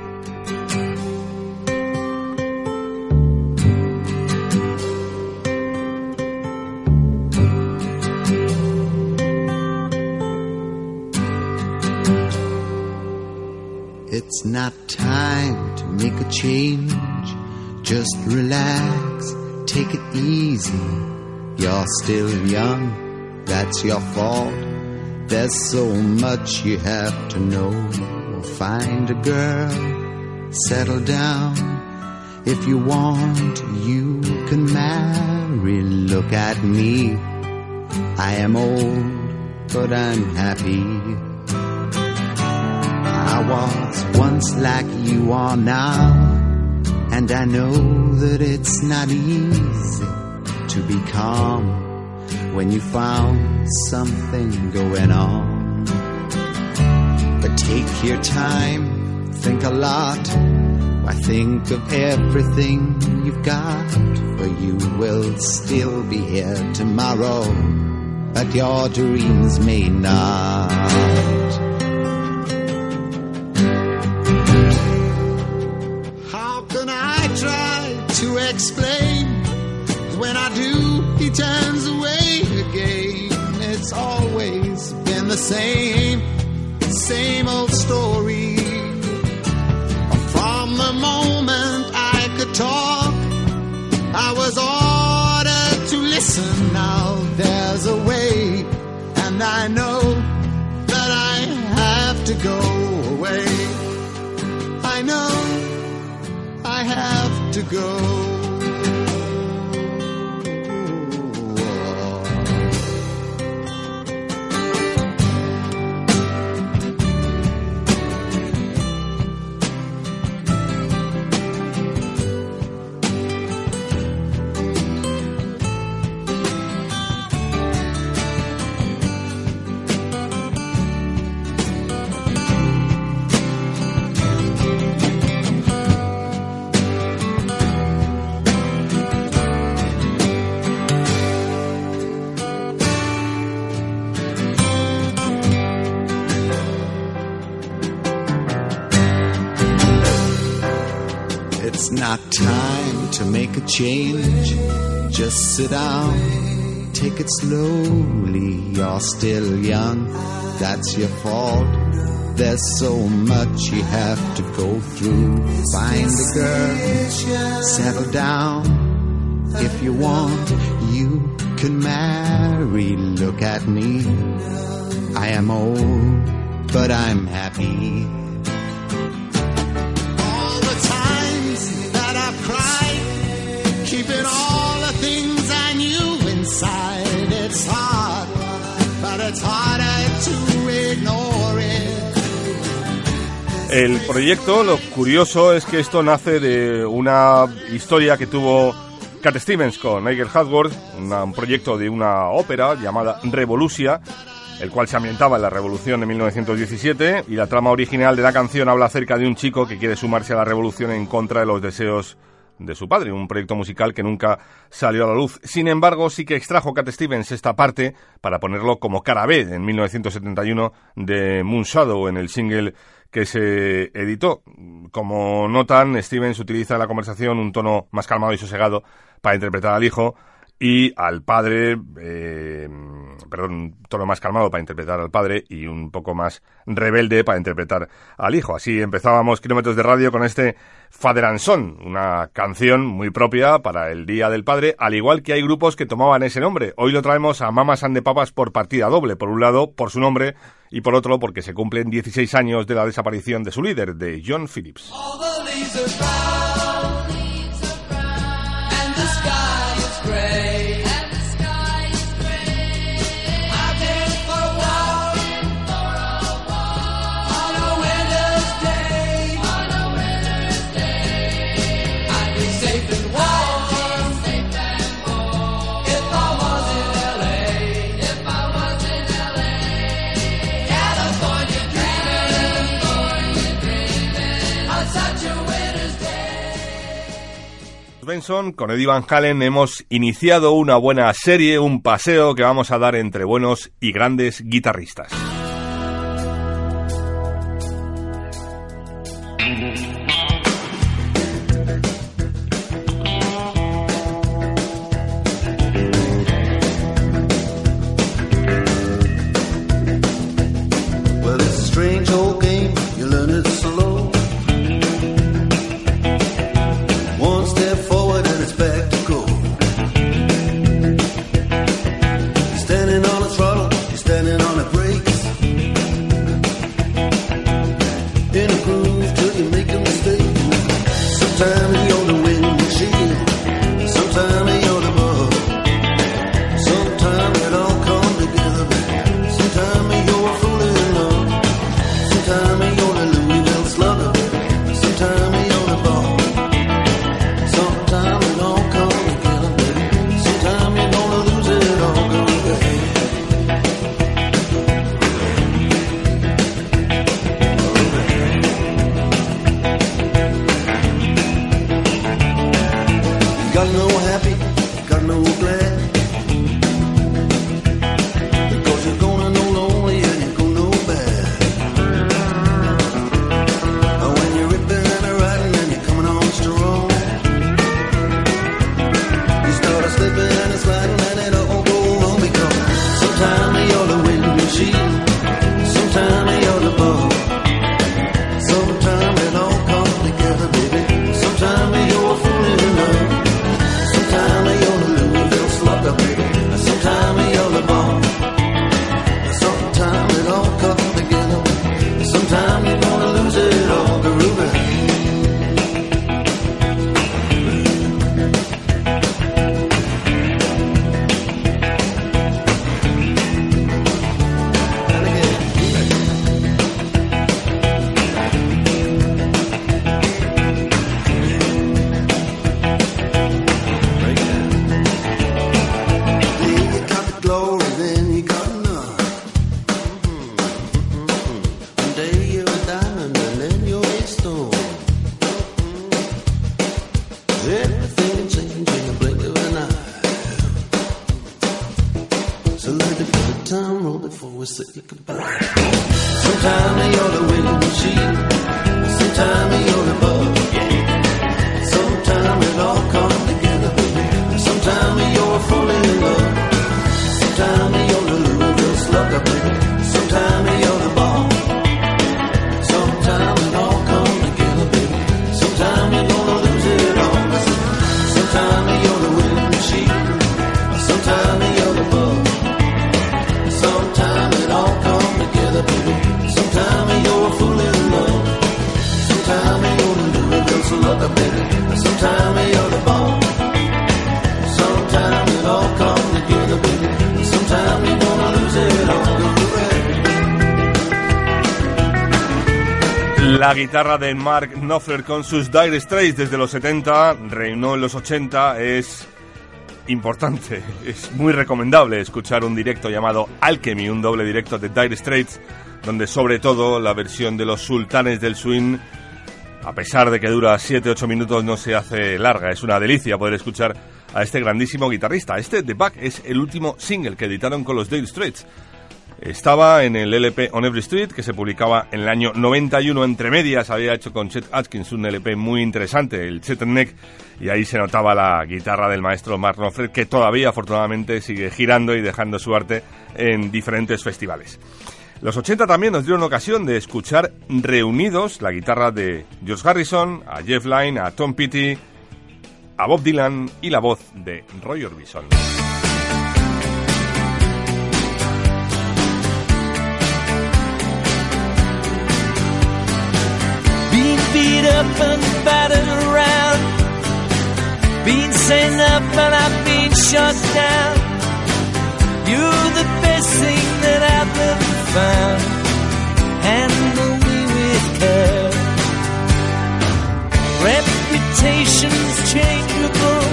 It's not time to make a change. Just relax, take it easy. You're still young, that's your fault. There's so much you have to know. Find a girl, settle down. If you want, you can marry. Look at me, I am old, but I'm happy. I was once like you are now, and I know that it's not easy to be calm when you found something going on. But take your time, think a lot. Why, think of everything you've got, for you will still be here tomorrow, but your dreams may not. To explain, when I do, he turns away again. It's always been the same old story. to go away. I know I have to go. It's not time to make a change. Just sit down, take it slowly. You're still young, that's your fault. There's so much you have to go through. Find a girl, settle down. If you want, you can marry. Look at me, I am old, but I'm happy. Keeping all the things I knew inside. It's hard, but it's harder to ignore it. El proyecto, lo curioso es que esto nace de una historia que tuvo Cat Stevens con Nigel Hardwick, un proyecto de una ópera llamada Revolucia, el cual se ambientaba en la Revolución de 1917, y la trama original de la canción habla acerca de un chico que quiere sumarse a la revolución en contra de los deseos de su padre, un proyecto musical que nunca salió a la luz. Sin embargo, sí que extrajo Cat Stevens esta parte para ponerlo como cara B en 1971 de Moonshadow, en el single que se editó. Como notan, Stevens utiliza en la conversación un tono más calmado y sosegado para interpretar al hijo, y al padre, un tono más calmado para interpretar al padre y un poco más rebelde para interpretar al hijo. Así empezábamos Kilómetros de Radio con este Father and Son, una canción muy propia para el Día del Padre, al igual que hay grupos que tomaban ese nombre. Hoy lo traemos a Mamas and the Papas por partida doble, por un lado por su nombre y por otro porque se cumplen 16 años de la desaparición de su líder, de John Phillips. Benson, con Eddie Van Halen hemos iniciado una buena serie, un paseo que vamos a dar entre buenos y grandes guitarristas. Well, it's a strange old game, you learn it slow. One step forward and it's back to go. You're standing on the throttle, you're standing on the brakes. before we say goodbye. Sometime you're the windshield, sometime you're the bug, yeah. Sometime it all comes together, baby. Sometime you're falling in love. Sometime you're the Louisville slugger, baby. Sometime you're the ball. Sometime it all comes together, baby. Sometime you're gonna lose it all. Sometime you're the windshield. Sometime you're the bug. Sometime it all comes together, baby. Sometime you're a fool in love. Sometime you're the Louisville slugger, baby. Sometime you're the ball. Sometime it all comes together, baby. Sometime you're gonna lose it all. La guitarra de Mark Knopfler con sus Dire Straits desde los 70, reinó en los 80, es importante, es muy recomendable escuchar un directo llamado Alchemy, un doble directo de Dire Straits, donde sobre todo la versión de los Sultanes del Swing, a pesar de que dura 7-8 minutos, no se hace larga, es una delicia poder escuchar a este grandísimo guitarrista. The Back es el último single que editaron con los Dire Straits. Estaba en el LP On Every Street, que se publicaba en el año 91. Entre medias había hecho con Chet Atkins un LP muy interesante, el Chet Neck, y ahí se notaba la guitarra del maestro Mark Knopfler, que todavía afortunadamente sigue girando y dejando su arte en diferentes festivales. Los 80 también nos dieron ocasión de escuchar reunidos la guitarra de George Harrison, a Jeff Lynne, a Tom Petty, a Bob Dylan y la voz de Roy Orbison. Beat up and battered around, been sent up and I've been shut down. You're the best thing that I've ever found. Handle me with care. Reputation's changeable,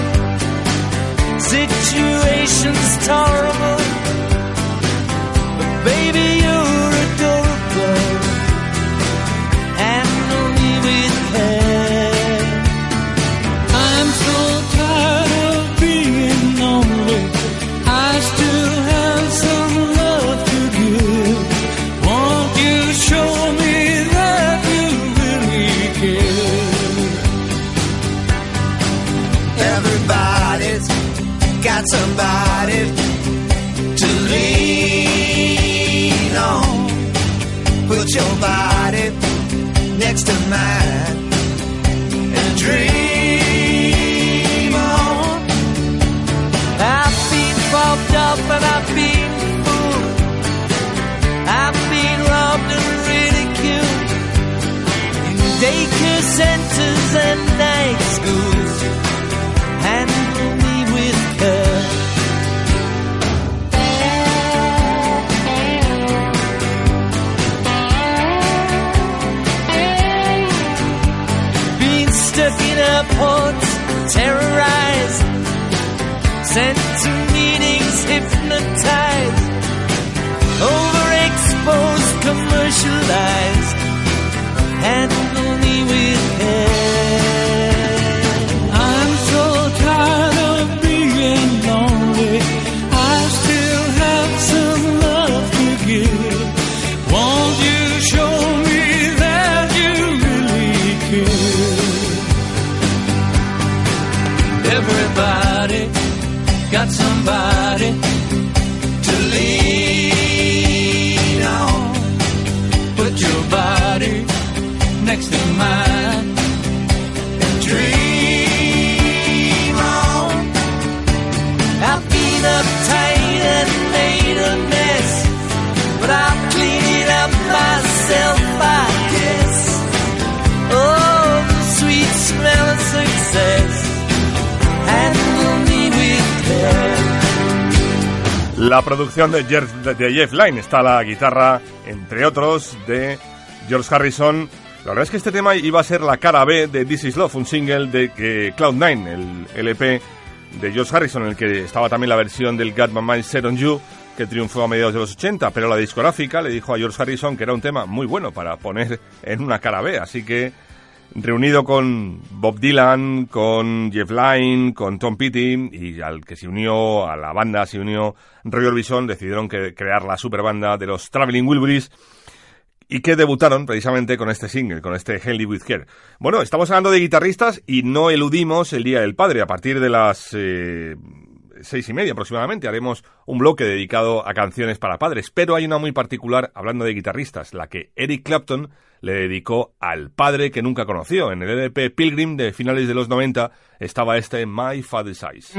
situation's tolerable, but baby you're adorable. I'm so tired of being lonely. I still have some love to give. Won't you show me that you really care? Everybody's got somebody to lean on. Put your body next to mine and dream on. I've been bobbed up and I've been fooled. I've been robbed and ridiculed in daycare centers and night schools. Handle me with care. Stuck in airports, terrorized, sent to meetings, hypnotized, overexposed, commercialized. Handle me with care. I'm so tired of being lonely. I still have some love to give. Won't you show me that you really care? Everybody got somebody to lean on. Put your body next to mine and dream on. I've been uptight and made a mess, but I'll clean it up myself, I guess. Oh, the sweet smell of success. La producción de Jeff Lynne, está la guitarra, entre otros, de George Harrison. La verdad es que este tema iba a ser la cara B de This Is Love, un single de Cloud9, el LP de George Harrison, en el que estaba también la versión del Got My Mind Set On You, que triunfó a mediados de los 80, pero la discográfica le dijo a George Harrison que era un tema muy bueno para poner en una cara B, así que reunido con Bob Dylan, con Jeff Lynne, con Tom Petty, y al que se unió a la banda, se unió Roy Orbison, decidieron crear la superbanda de los Traveling Wilburys, y que debutaron precisamente con este single, con este Henley with Care. Bueno, estamos hablando de guitarristas y no eludimos el Día del Padre. A partir de las 6:30 aproximadamente haremos un bloque dedicado a canciones para padres, pero hay una muy particular, hablando de guitarristas, la que Eric Clapton le dedicó al padre que nunca conoció. En el LP Pilgrim de finales de los 90 estaba este My Father's Eyes.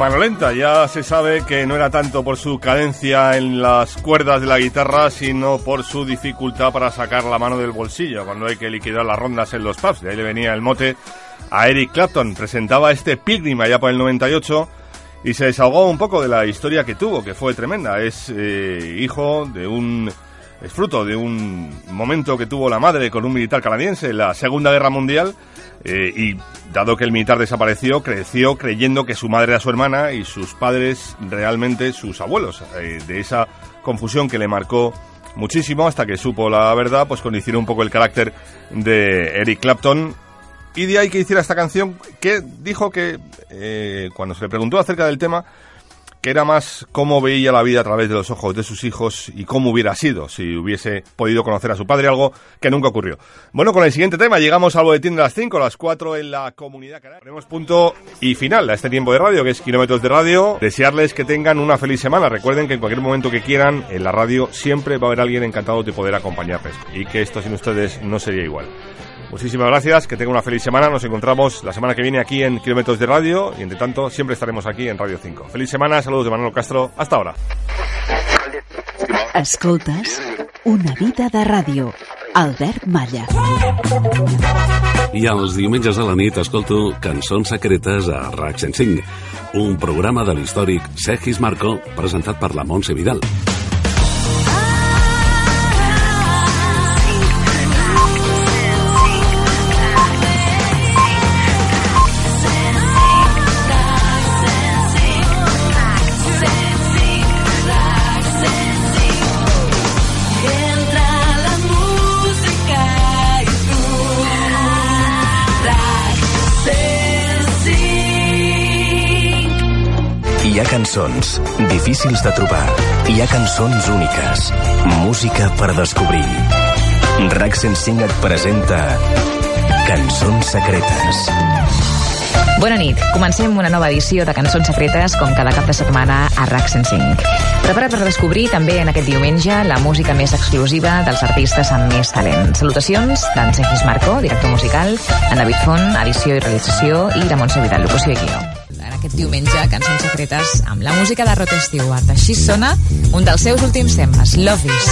mano lenta. Ya se sabe que no era tanto por su cadencia en las cuerdas de la guitarra, sino por su dificultad para sacar la mano del bolsillo cuando hay que liquidar las rondas en los pubs. De ahí le venía el mote a Eric Clapton. Presentaba este Pilgrim allá por el 98 y se desahogó un poco de la historia que tuvo, que fue tremenda. Es fruto de un momento que tuvo la madre con un militar canadiense en la Segunda Guerra Mundial, y dado que el militar desapareció, creció creyendo que su madre era su hermana y sus padres realmente sus abuelos. De esa confusión que le marcó muchísimo, hasta que supo la verdad, pues condicionó un poco el carácter de Eric Clapton. Y de ahí que hiciera esta canción, que dijo que cuando se le preguntó acerca del tema, que era más cómo veía la vida a través de los ojos de sus hijos y cómo hubiera sido si hubiese podido conocer a su padre, algo que nunca ocurrió. Bueno, con el siguiente tema llegamos al boletín de las 5, las 4 en la Comunidad Canaria. Ponemos punto y final a este tiempo de radio, que es Kilómetros de Radio. Desearles que tengan una feliz semana. Recuerden que en cualquier momento que quieran, en la radio siempre va a haber alguien encantado de poder acompañarles, y que esto sin ustedes no sería igual. Muchísimas gracias, que tengan una feliz semana. Nos encontramos la semana que viene aquí en Kilómetros de Radio y, entre tanto, siempre estaremos aquí en Radio 5. Feliz semana, saludos de Manolo Castro. Hasta ahora. Escoltes Una vida de ràdio. Albert Malla. I els diumenges a la nit escolto Cançons secretes a RAC 105, un programa de l'històric Sergis Marco presentat per la Montse Vidal. Hi ha cançons difícils de trobar. Hi ha cançons úniques. Música per descobrir. RAC 105 et presenta Cançons secretes. Bona nit. Comencem una nova edició de Cançons secretes, com cada cap de setmana a RAC 105. Prepara't per descobrir també en aquest diumenge la música més exclusiva dels artistes amb més talent. Salutacions d'en Sergis Marco, director musical, en David Font, edició i realització, i de Montse Vidal, locució i guió. Aquest diumenge, Cançons secretes amb la música de Rod Stewart. Així sona un dels seus últims temes, Love Is.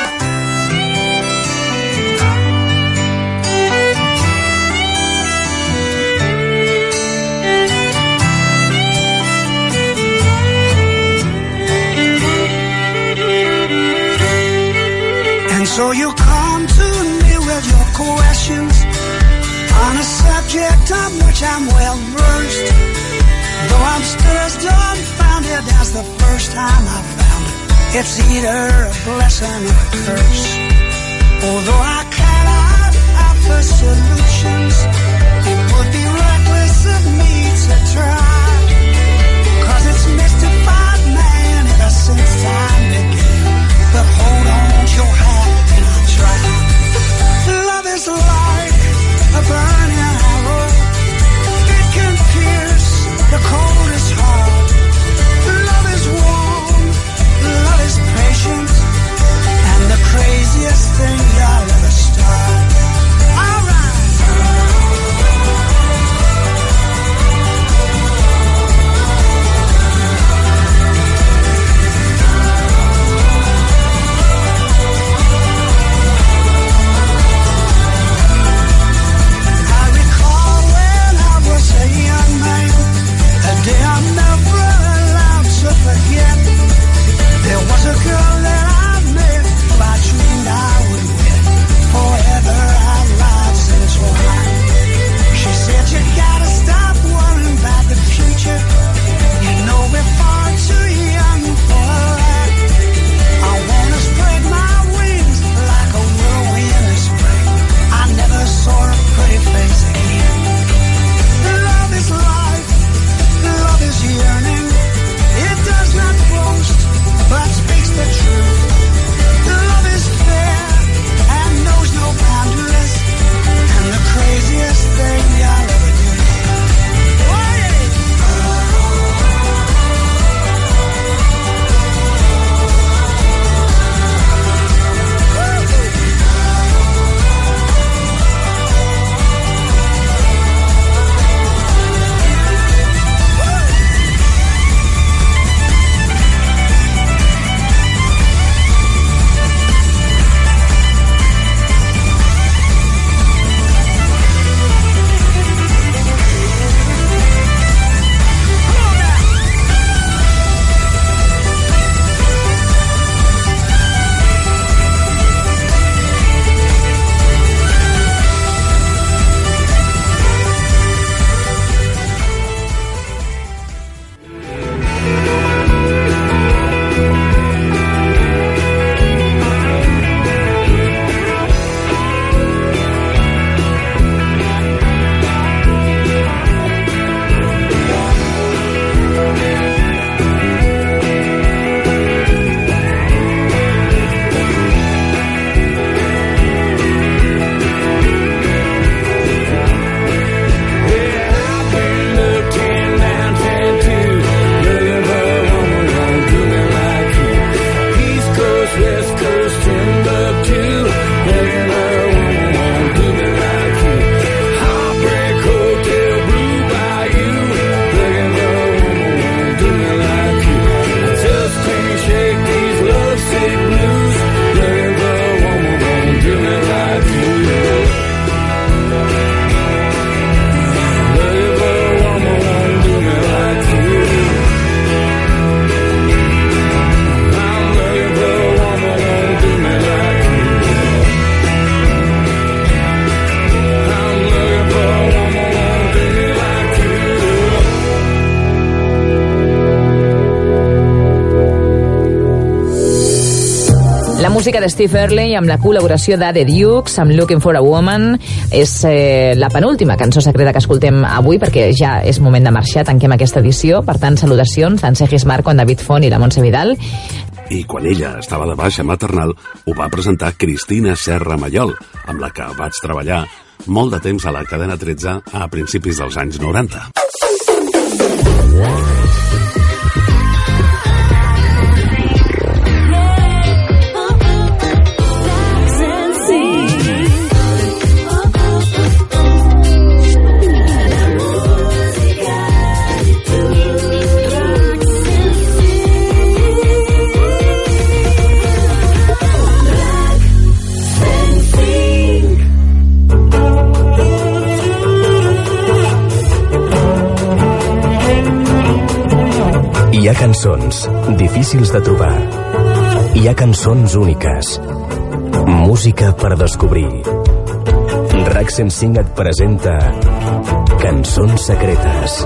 And so you come to me with your questions on a subject on which I'm well versed. Though I'm still as dumbfounded as the first time I found it, it's either a blessing or a curse. Although I cannot offer solutions, it would be reckless of me to try. 'Cause it's mystified man ever since time began. But hold on to your hat and I'll try. Love is like a burning arrow. It can pierce the coldest heart. Love is warm, love is patient, and the crazy música de Steve Earle amb la col·laboració de The Dukes amb Looking for a Woman. És la penúltima cançó secreta que escoltem avui, perquè ja és moment de marxar, tanquem aquesta edició. Per tant, salutacions d'en Sergi Marco, en David Font i la Montse Vidal. I quan ella estava de baixa maternal, ho va presentar Cristina Serra Mallol, amb la que vaig treballar molt de temps a la cadena 13 a principis dels anys 90. Hi ha cançons difícils de trobar. Hi ha cançons úniques. Música per descobrir. RAC 105 et presenta Cançons secretes.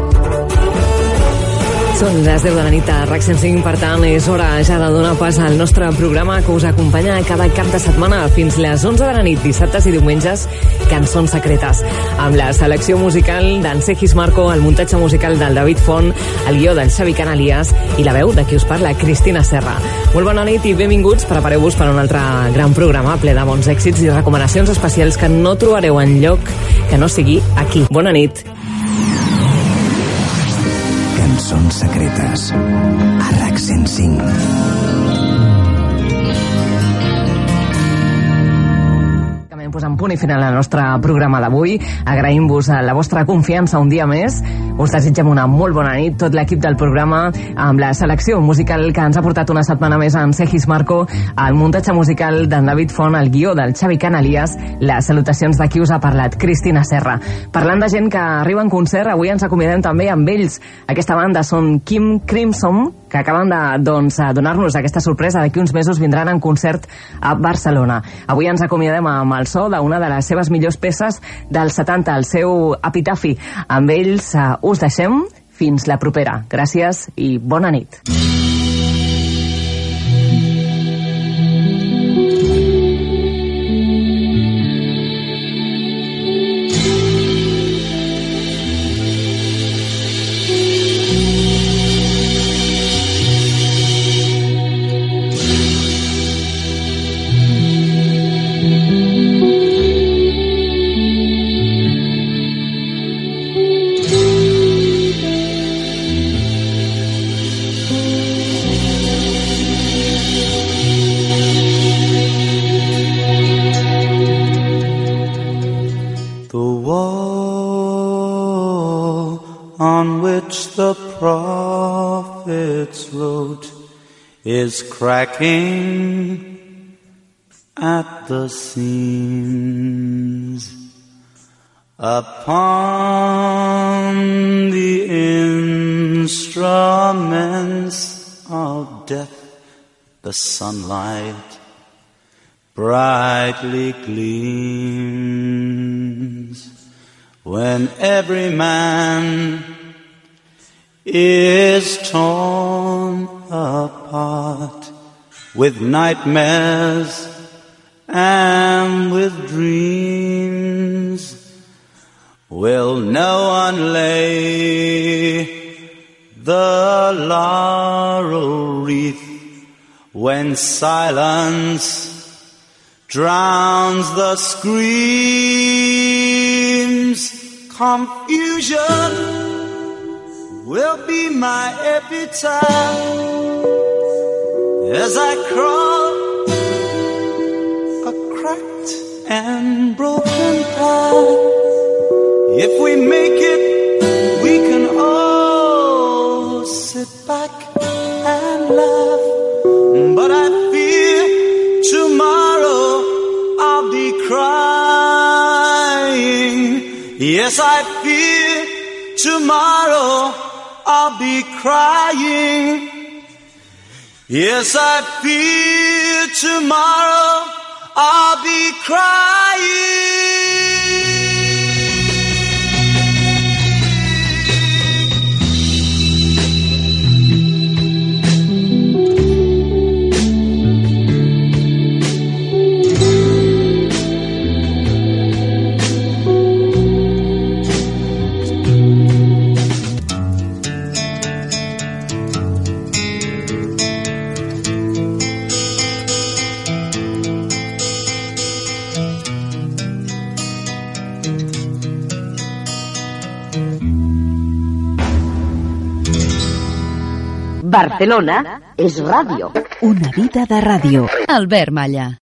Són les 10 de la nit a RAC 105, per tant, és hora ja de donar pas al nostre programa que us acompanya cada cap de setmana fins les 11 de la nit, dissabtes i diumenges, Cançons secretes, amb la selecció musical d'en Sergi Marco, el muntatge musical del David Font, el guió del Xavi Canalias i la veu de qui us parla, Cristina Serra. Molt bona nit i benvinguts, prepareu-vos per un altre gran programa ple de bons èxits i recomanacions especials que no trobareu enlloc que no sigui aquí. Bona nit. Cançons secretes a RAC 105. Posant punt i final al nostre programa d'avui. Agraïm-vos la vostra confiança un dia més. Us desitgem una molt bona nit, tot l'equip del programa, amb la selecció musical que ens ha portat una setmana més en Sergi Marco, el muntatge musical d'en David Font, el guió del Xavi Canalias, les salutacions de qui us ha parlat, Cristina Serra. Parlant de gent que arriba en concert, avui ens acomiadem també amb ells. Aquesta banda són Kim Crimson, que acaben de donar-nos aquesta sorpresa. D'aquí uns mesos vindran en concert a Barcelona. Avui ens acomiadem amb el so d'una de les seves millors peces dels 70, el seu epitafi. Amb ells us deixem fins la propera. Gràcies i bona nit. Is cracking at the seams. Upon the instruments of death, the sunlight brightly gleams. When every man is torn apart with nightmares and with dreams, will no one lay the laurel wreath when silence drowns the screams? Confusion will be my epitaph as I crawl a cracked and broken path. If we make it, we can all sit back and laugh. But I fear tomorrow I'll be crying. Yes, I fear tomorrow I'll be crying. Yes, I fear tomorrow I'll be crying. Barcelona és ràdio. Una vida de ràdio. Albert Malla.